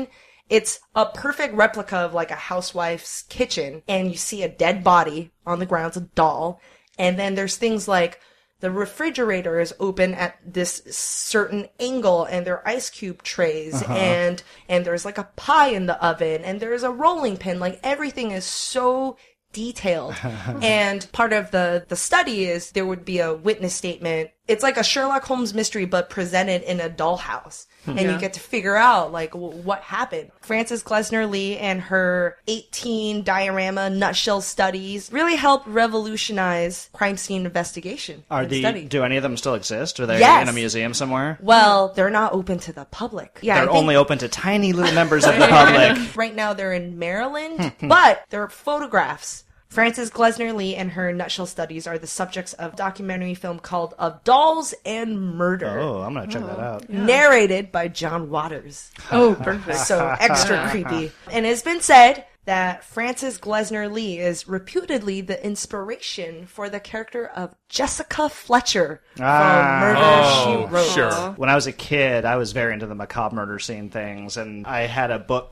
Speaker 3: It's a perfect replica of like a housewife's kitchen, and you see a dead body on the ground, it's a doll, and then there's things like the refrigerator is open at this certain angle, and there are ice cube trays, and there's like a pie in the oven, and there's a rolling pin. Like everything is so detailed. And part of the study is there would be a witness statement. It's like a Sherlock Holmes mystery, but presented in a dollhouse. And you get to figure out, like, what happened. Frances Glessner Lee and her 18 diorama nutshell studies really helped revolutionize crime scene investigation.
Speaker 4: Do any of them still exist? Are they
Speaker 3: Yes.
Speaker 4: in a museum somewhere?
Speaker 3: Well, they're not open to the public. Yeah,
Speaker 4: They're only open to tiny little members of the public.
Speaker 3: Right now they're in Maryland, but they're photographs. Frances Glessner Lee and her nutshell studies are the subjects of a documentary film called Of Dolls and Murder.
Speaker 4: Oh, I'm going to check that out.
Speaker 3: Narrated by John Waters.
Speaker 5: Oh, perfect.
Speaker 3: So extra creepy. And it's been said that Frances Glessner Lee is reputedly the inspiration for the character of Jessica Fletcher from Murder, She Wrote.
Speaker 2: Sure.
Speaker 4: When I was a kid, I was very into the macabre murder scene things, and I had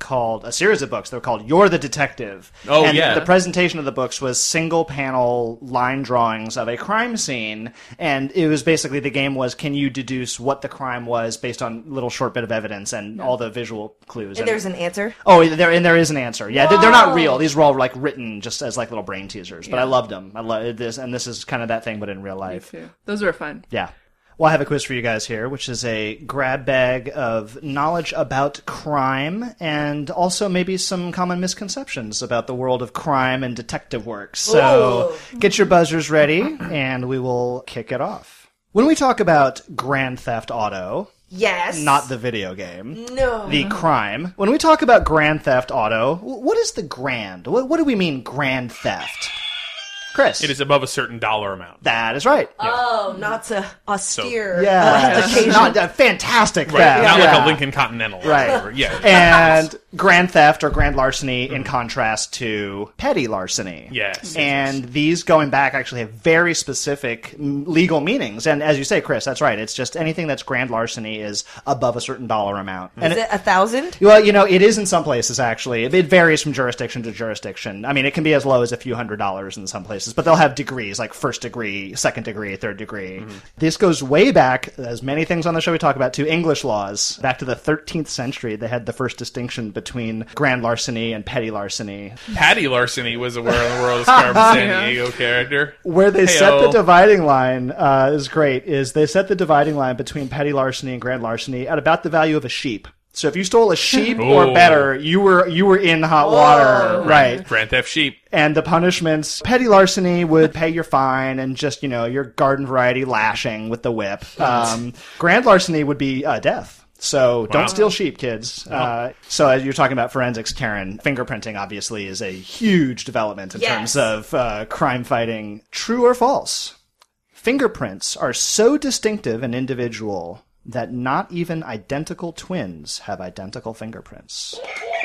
Speaker 4: a series of books that were called You're the Detective.
Speaker 2: Oh,
Speaker 4: and
Speaker 2: yeah.
Speaker 4: the presentation of the books was single panel line drawings of a crime scene, and it was basically, the game was, can you deduce what the crime was based on little short bit of evidence and all the visual clues.
Speaker 3: And there's an answer?
Speaker 4: Oh, there is an answer. Yeah, they're not real. These were all like written just as like little brain teasers, but I loved them. I love this, and this is kind of that thing, but in real life.
Speaker 5: Me too. Those were fun.
Speaker 4: Yeah. Well, I have a quiz for you guys here, which is a grab bag of knowledge about crime and also maybe some common misconceptions about the world of crime and detective work. So get your buzzers ready, and we will kick it off. When we talk about Grand Theft Auto,
Speaker 3: Yes.
Speaker 4: not the video game,
Speaker 3: No.
Speaker 4: the crime, when we talk about Grand Theft Auto, what is the grand? What do we mean grand theft? Chris.
Speaker 2: It is above a certain dollar amount.
Speaker 4: That is right.
Speaker 3: Oh, not to austere.
Speaker 4: Yeah. Not a fantastic
Speaker 2: Right.
Speaker 4: theft.
Speaker 2: Not
Speaker 4: Yeah.
Speaker 2: like a Lincoln Continental. Or
Speaker 4: Right.
Speaker 2: whatever. Yeah.
Speaker 4: And grand theft or grand larceny in contrast to petty larceny.
Speaker 2: Yes.
Speaker 4: And these, going back, actually have very specific legal meanings. And as you say, Chris, that's right. It's just anything that's grand larceny is above a certain dollar amount. And
Speaker 3: Is it 1,000?
Speaker 4: well, it is in some places, actually. It varies from jurisdiction to jurisdiction. I mean, it can be as low as a few $100s in some places, but they'll have degrees, like first degree, second degree, third degree. This goes way back, as many things on the show we talk about, to English laws. Back to the 13th century, they had the first distinction between grand larceny and petty larceny.
Speaker 2: Patty Larceny was a Where in the World is Carmen San Diego character.
Speaker 4: Where they set
Speaker 2: Heyo.
Speaker 4: the dividing line is great, is they set the dividing line between petty larceny and grand larceny at about the value of a sheep. So if you stole a sheep or
Speaker 2: Ooh.
Speaker 4: better, you were in hot water, right?
Speaker 2: Grand Theft Sheep.
Speaker 4: And the punishments, petty larceny would pay your fine and just, your garden variety lashing with the whip. Grand larceny would be death. So don't steal sheep, kids. So as you're talking about forensics, Karen, fingerprinting obviously is a huge development in terms of crime fighting. True or false? Fingerprints are so distinctive and individual that not even identical twins have identical fingerprints.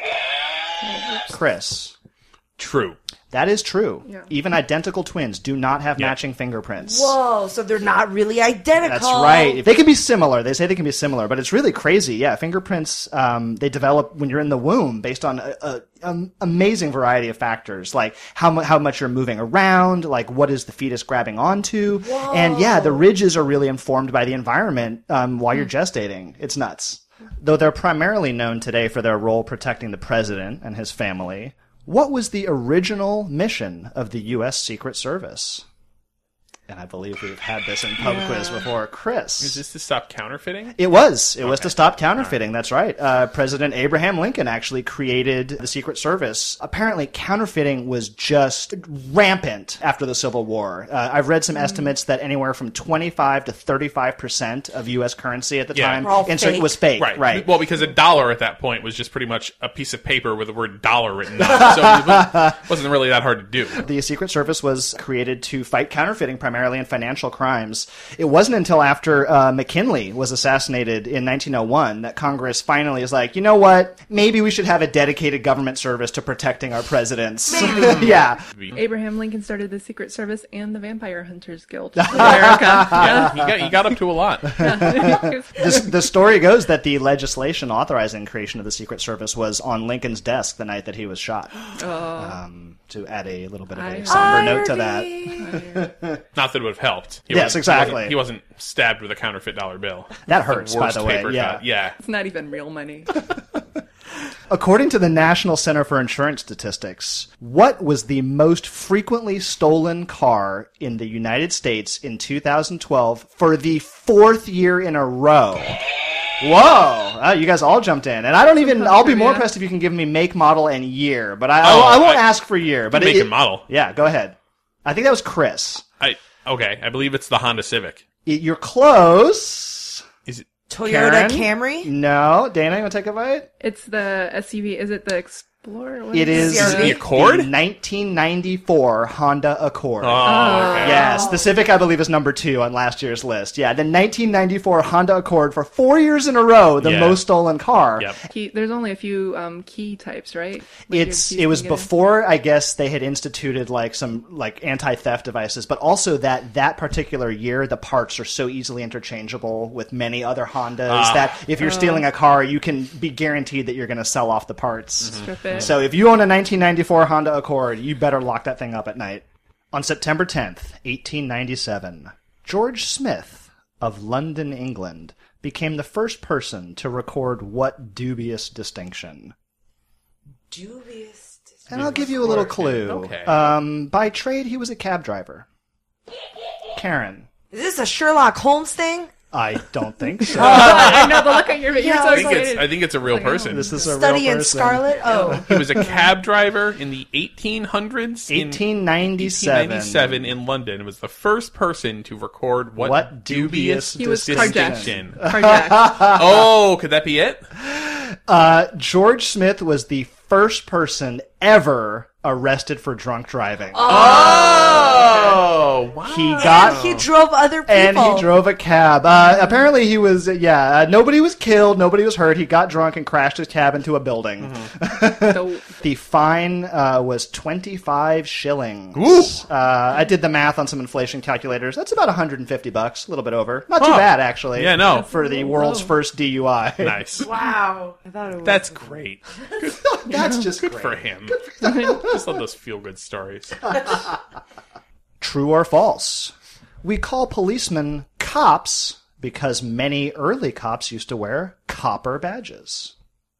Speaker 4: Chris.
Speaker 2: True.
Speaker 4: That is true.
Speaker 5: Yeah.
Speaker 4: Even identical twins do not have matching fingerprints.
Speaker 3: Whoa, so they're not really identical.
Speaker 4: That's right. They can be similar. They say they can be similar, but it's really crazy. Yeah, fingerprints, they develop when you're in the womb based on an amazing variety of factors, like how much you're moving around, like what is the fetus grabbing onto.
Speaker 3: Whoa.
Speaker 4: And yeah, the ridges are really informed by the environment while you're gestating. It's nuts. Though they're primarily known today for their role protecting the president and his family, what was the original mission of the U.S. Secret Service? And I believe we've had this in pub quiz before. Chris.
Speaker 2: Is this to stop counterfeiting?
Speaker 4: It was. It was to stop counterfeiting. That's right. President Abraham Lincoln actually created the Secret Service. Apparently, counterfeiting was just rampant after the Civil War. I've read some estimates that anywhere from 25 to 35% of U.S. currency at the time was fake.
Speaker 2: Right. Well, because a dollar at that point was just pretty much a piece of paper with the word dollar written on it. So it wasn't really that hard to do.
Speaker 4: The Secret Service was created to fight counterfeiting primarily primarily in financial crimes. It wasn't until after McKinley was assassinated in 1901 that Congress finally is like, you know what? Maybe we should have a dedicated government service to protecting our presidents. Yeah.
Speaker 5: Abraham Lincoln started the Secret Service and the Vampire Hunters Guild of America. Yeah.
Speaker 2: He got up to a lot.
Speaker 4: The story goes that the legislation authorizing creation of the Secret Service was on Lincoln's desk the night that he was shot. To add a little bit of a somber note to that.
Speaker 2: Not that it would have helped.
Speaker 4: Exactly.
Speaker 2: He wasn't stabbed with a counterfeit dollar bill.
Speaker 4: That hurts, by
Speaker 2: Worst
Speaker 4: the way.
Speaker 2: paper cut. Yeah.
Speaker 5: It's not even real money.
Speaker 4: According to the National Center for Insurance Statistics, what was the most frequently stolen car in the United States in 2012 for the 4th year in a row? Whoa! You guys all jumped in. And I'll be more impressed if you can give me make, model, and year. But I won't ask for year. But
Speaker 2: make and model.
Speaker 4: Yeah, go ahead. I think that was Chris.
Speaker 2: Okay, I believe it's the Honda Civic.
Speaker 4: You're close.
Speaker 2: Is it
Speaker 3: Toyota Camry?
Speaker 4: No. Dana, you want to take a bite?
Speaker 5: It's the SUV. Is it the Explorer? What
Speaker 4: It is
Speaker 2: the Accord?
Speaker 4: the 1994 Honda Accord.
Speaker 2: Oh, okay.
Speaker 4: Yes, the Civic, I believe, is number 2 on last year's list. Yeah, the 1994 Honda Accord for 4 years in a row, the most stolen car.
Speaker 2: Yep.
Speaker 5: There's only a few key types, right?
Speaker 4: It was before, I guess, they had instituted some anti-theft devices, but also that particular year, the parts are so easily interchangeable with many other Hondas that if you're stealing a car, you can be guaranteed that you're going to sell off the parts.
Speaker 5: Strip it.
Speaker 4: So if you own a 1994 Honda Accord, you better lock that thing up at night. On September 10th, 1897, George Smith of London, England, became the first person to record what dubious distinction?
Speaker 3: Dubious distinction.
Speaker 4: And I'll give you a little clue.
Speaker 2: Okay.
Speaker 4: By trade, he was a cab driver. Karen.
Speaker 3: Is this a Sherlock Holmes thing?
Speaker 4: I don't think so.
Speaker 5: I know the look on your face. You're so excited.
Speaker 2: I think it's a real person.
Speaker 4: This is a
Speaker 3: Study
Speaker 4: real
Speaker 3: in
Speaker 4: person.
Speaker 3: Scarlet? Oh.
Speaker 2: He was a cab driver in the 1800s.
Speaker 4: 1897
Speaker 2: in London. It was the first person to record
Speaker 4: what dubious
Speaker 5: He was
Speaker 2: distinction.
Speaker 5: Carjacked.
Speaker 2: Oh, could that be it?
Speaker 4: George Smith was the first person ever arrested for drunk driving.
Speaker 2: Oh, wow.
Speaker 3: He drove other people.
Speaker 4: And he drove a cab. Apparently he was, nobody was killed, nobody was hurt. He got drunk and crashed his cab into a building. The fine was 25 shillings. I did the math on some inflation calculators. That's about $150, a little bit over. Not too bad, actually.
Speaker 2: Yeah, no.
Speaker 4: For the world's first DUI.
Speaker 2: Nice.
Speaker 3: Wow. I thought it was.
Speaker 2: That's great.
Speaker 4: That's just
Speaker 2: Good
Speaker 4: great.
Speaker 2: for him. Just love those feel-good stories.
Speaker 4: True or false? We call policemen cops because many early cops used to wear copper badges.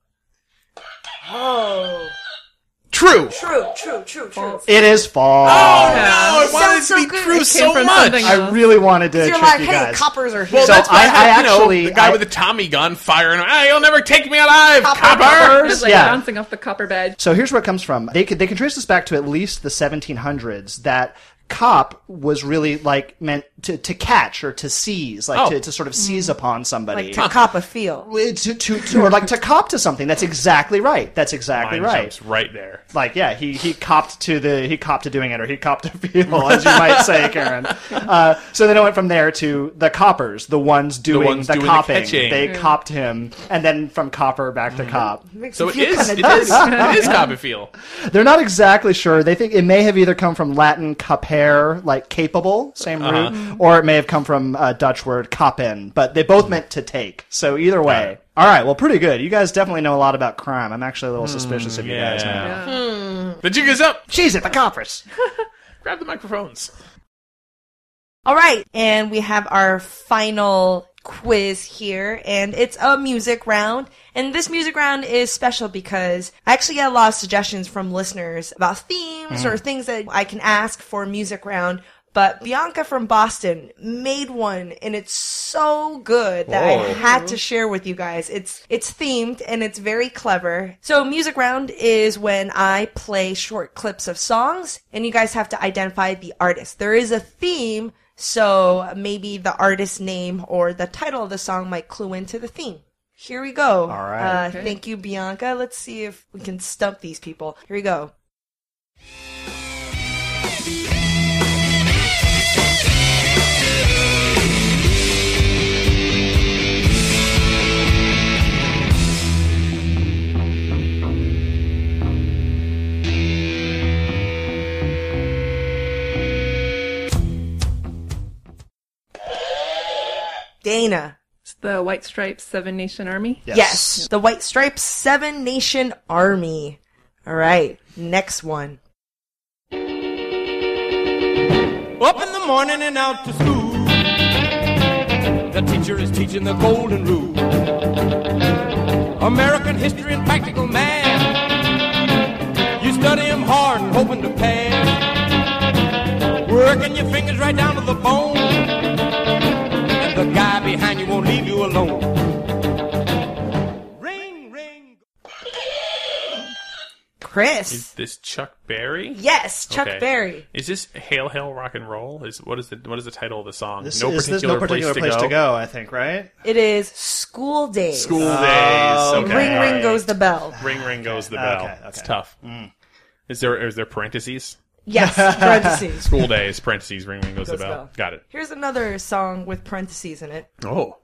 Speaker 3: Oh.
Speaker 2: True.
Speaker 3: True.
Speaker 4: It is false.
Speaker 2: I wanted it to be
Speaker 3: so good.
Speaker 2: true
Speaker 3: It
Speaker 2: so
Speaker 5: from
Speaker 2: much.
Speaker 5: something
Speaker 4: I really wanted to
Speaker 3: You're
Speaker 4: trick
Speaker 3: like,
Speaker 4: you
Speaker 3: hey,
Speaker 4: guys.
Speaker 3: coppers are here.
Speaker 2: Well,
Speaker 4: So
Speaker 2: that's why
Speaker 4: I
Speaker 2: the guy with the Tommy gun firing. Hey, you'll never take me alive, copper.
Speaker 5: It's like
Speaker 4: Yeah.
Speaker 5: bouncing off the copper badge.
Speaker 4: So here's where it comes from. They can trace this back to at least the 1700s, that cop was really meant to catch or to seize, to sort of seize upon somebody.
Speaker 3: like to cop a feel.
Speaker 4: Or to cop to something. That's exactly right. That's exactly
Speaker 2: Mine
Speaker 4: right.
Speaker 2: jumps right there.
Speaker 4: He copped to doing it, or he copped to feel, as you might say, Karen. So then it went from there to the coppers, the ones doing the copping.
Speaker 2: catching.
Speaker 4: They copped him, and then from copper back to cop.
Speaker 2: So it is cop and feel.
Speaker 4: They're not exactly sure. They think it may have either come from Latin capere, like capable, same root, or it may have come from Dutch word kappen, but they both meant to take. So either way. All right, well, pretty good. You guys definitely know a lot about crime. I'm actually a little suspicious of you guys now.
Speaker 2: The jig is up.
Speaker 4: Jeez, at the coppers.
Speaker 2: Grab the microphones.
Speaker 3: All right, and we have our final quiz here, and it's a music round. And this music round is special because I actually get a lot of suggestions from listeners about themes or things that I can ask for a music round. But Bianca from Boston made one, and it's so good that I had to share with you guys. It's themed, and it's very clever. So music round is when I play short clips of songs, and you guys have to identify the artist. There is a theme, so maybe the artist's name or the title of the song might clue into the theme. Here we go.
Speaker 4: All right.
Speaker 3: Thank you, Bianca. Let's see if we can stump these people. Here we go. Dana.
Speaker 5: It's the White Stripes 7 Nation Army.
Speaker 3: Yes. The White Stripes 7 Nation Army. All right. Next one.
Speaker 6: Up in the morning and out to school. The teacher is teaching the golden rule. American history and practical math. You study them hard and hoping to pass. Working your fingers right down to the bone. And the guy behind you won't leave you alone. Ring, ring.
Speaker 3: Chris.
Speaker 2: Is this Chuck Berry?
Speaker 3: Yes, Chuck
Speaker 2: Okay.
Speaker 3: Berry.
Speaker 2: Is this Hail Hail Rock and What is the title of the song?
Speaker 4: This is no particular place to go, I think, right?
Speaker 3: It is School Days.
Speaker 2: School Days. Okay.
Speaker 3: Ring, ring goes the bell.
Speaker 2: Ring ring goes the bell.
Speaker 4: Okay.
Speaker 2: It's tough. Is there parentheses?
Speaker 3: Yes, parentheses.
Speaker 2: School Days, parentheses, ring ring goes the bell. Got it.
Speaker 3: Here's another song with parentheses in it.
Speaker 2: Oh.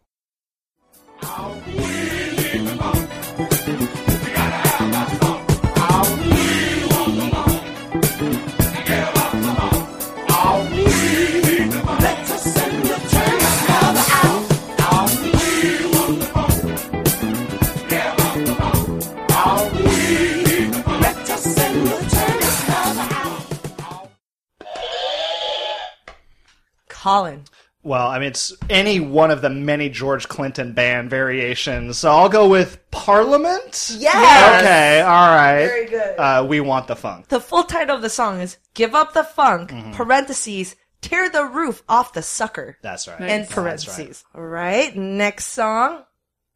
Speaker 3: Colin.
Speaker 4: Well, I mean, it's any one of the many George Clinton band variations, so I'll go with Parliament?
Speaker 3: Yes!
Speaker 4: Okay, alright.
Speaker 3: Very good.
Speaker 4: We Want the Funk.
Speaker 3: The full title of the song is Give Up the Funk, parentheses, Tear the Roof Off the Sucker.
Speaker 4: That's right.
Speaker 3: And parentheses. All right, next song.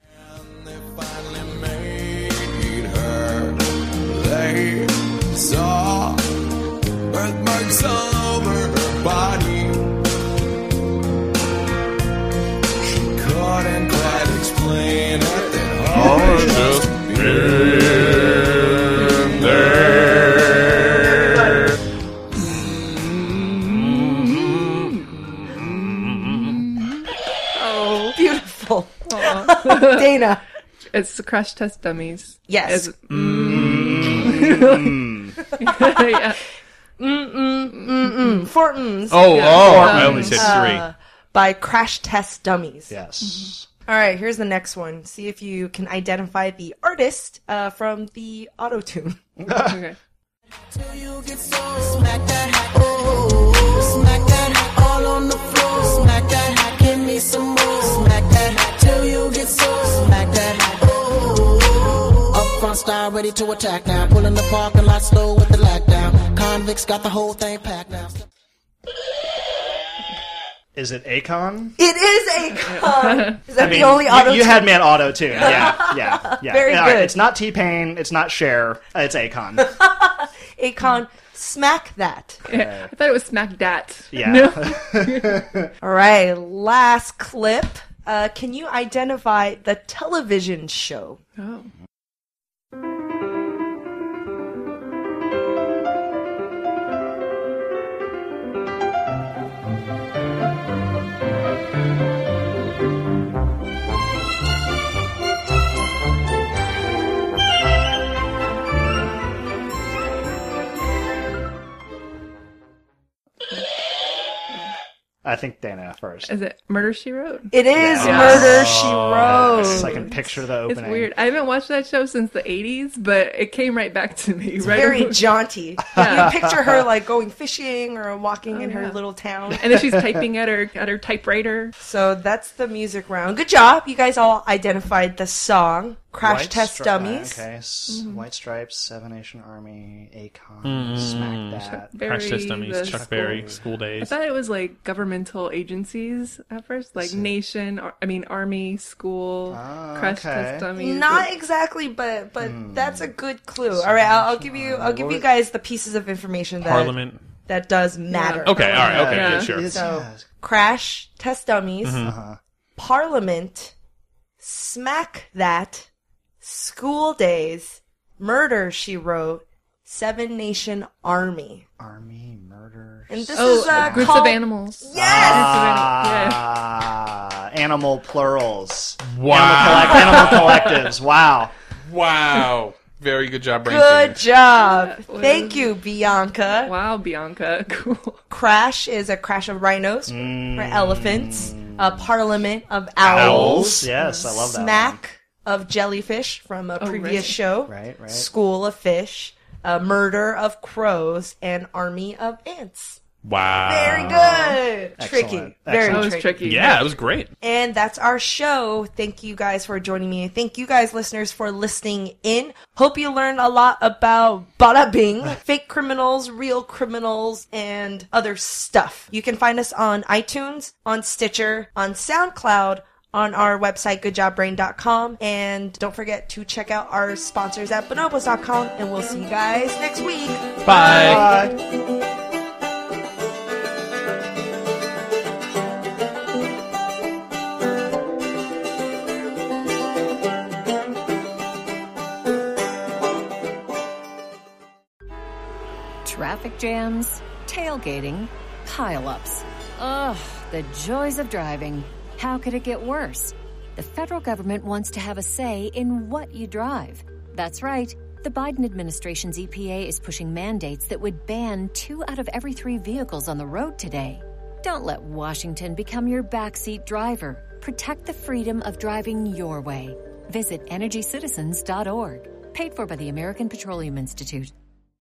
Speaker 9: They saw birthmarks all over her body. She couldn't quite explain it. That heart just been there.
Speaker 5: Oh,
Speaker 3: Beautiful. Dana.
Speaker 5: it's the Crash Test Dummies.
Speaker 3: Yes.
Speaker 5: It's, yeah.
Speaker 3: Four mms.
Speaker 2: I only said three.
Speaker 3: By Crash Test Dummies.
Speaker 4: Yes.
Speaker 3: All right, here's the next one. See if you can identify the artist from the auto-tune.
Speaker 5: Okay.
Speaker 9: Till you get so smack that hat, oh, smack that hat all on the floor, smack that hat, give me some more, smack that hat till you get so smack that hat, oh, up front style ready to attack now, pulling the parking lot slow with the lag down, convicts got the whole thing packed now.
Speaker 4: Is it Akon?
Speaker 3: It is Akon. Is that the only auto-tune?
Speaker 4: You had me at auto-tune. Yeah.
Speaker 3: Very
Speaker 4: All right,
Speaker 3: good.
Speaker 4: it's not T-Pain. It's not Cher. It's Akon.
Speaker 3: Akon, smack that.
Speaker 5: I thought it was Smack Dat.
Speaker 4: Yeah.
Speaker 5: No?
Speaker 3: All right, last clip. Can you identify the television show?
Speaker 5: Oh.
Speaker 4: I think Dana first.
Speaker 5: Is it Murder, She Wrote?
Speaker 3: It is Murder, She Wrote.
Speaker 4: Yes, I can picture the opening.
Speaker 5: It's weird. I haven't watched that show since the 80s, but it came right back to me.
Speaker 3: It's
Speaker 5: right
Speaker 3: very
Speaker 5: away.
Speaker 3: jaunty. You picture her like going fishing or walking in her
Speaker 5: yeah.
Speaker 3: little town.
Speaker 5: And then she's typing at her typewriter.
Speaker 3: So that's the music round. Good job. You guys all identified the song. Crash
Speaker 4: White
Speaker 3: Test
Speaker 4: Stri-
Speaker 3: Dummies.
Speaker 4: Okay. White Stripes, Seven Nation Army, Akon, Smack That.
Speaker 2: Crash Test Dummies,
Speaker 5: the
Speaker 2: Chuck
Speaker 5: school-
Speaker 2: Berry, School
Speaker 5: I
Speaker 2: Days.
Speaker 5: thought it was like governmental agencies at first, like Army, school, Crash
Speaker 4: okay.
Speaker 5: Test Dummies.
Speaker 3: Not exactly, but that's a good clue. All right, I'll give you guys the pieces of information that
Speaker 2: Parliament.
Speaker 3: that does matter.
Speaker 2: Okay, all right, okay,
Speaker 5: Yeah.
Speaker 2: yeah, sure.
Speaker 3: So Crash Test Dummies, Parliament, Smack That, School Days, Murder, She Wrote, Seven Nation Army.
Speaker 4: Army, murder.
Speaker 3: And this
Speaker 5: Oh,
Speaker 3: is
Speaker 5: groups
Speaker 3: called...
Speaker 5: of animals.
Speaker 3: Yes!
Speaker 4: Animal plurals.
Speaker 2: Wow.
Speaker 4: Animal collectives. Wow.
Speaker 2: Wow. Very good job, Brain
Speaker 3: Good
Speaker 2: Singer.
Speaker 3: job.
Speaker 5: was-
Speaker 3: Thank you, Bianca.
Speaker 5: Wow, Bianca. Cool.
Speaker 3: Crash is a crash of rhinos or elephants. Parliament of Owls.
Speaker 4: Yes, I love that
Speaker 3: Smack of Jellyfish from a previous show.
Speaker 4: Right.
Speaker 3: School of Fish. Murder of Crows. And Army of Ants.
Speaker 2: Wow.
Speaker 3: Very good.
Speaker 4: Excellent.
Speaker 3: Tricky. Very
Speaker 5: That was
Speaker 3: tricky.
Speaker 5: tricky.
Speaker 2: Yeah, it was great.
Speaker 3: And that's our show. Thank you guys for joining me. Thank you guys, listeners, for listening in. Hope you learned a lot about bada bing, fake criminals, real criminals, and other stuff. You can find us on iTunes, on Stitcher, on SoundCloud, on our website, goodjobbrain.com. And don't forget to check out our sponsors at bonobos.com. And we'll see you guys next week.
Speaker 2: Bye.
Speaker 4: Bye.
Speaker 7: Traffic jams, tailgating, pileups. Ugh, the joys of driving. How could it get worse? The federal government wants to have a say in what you drive. That's right. The Biden administration's EPA is pushing mandates that would ban 2 out of every 3 vehicles on the road today. Don't let Washington become your backseat driver. Protect the freedom of driving your way. Visit EnergyCitizens.org. Paid for by the American Petroleum Institute.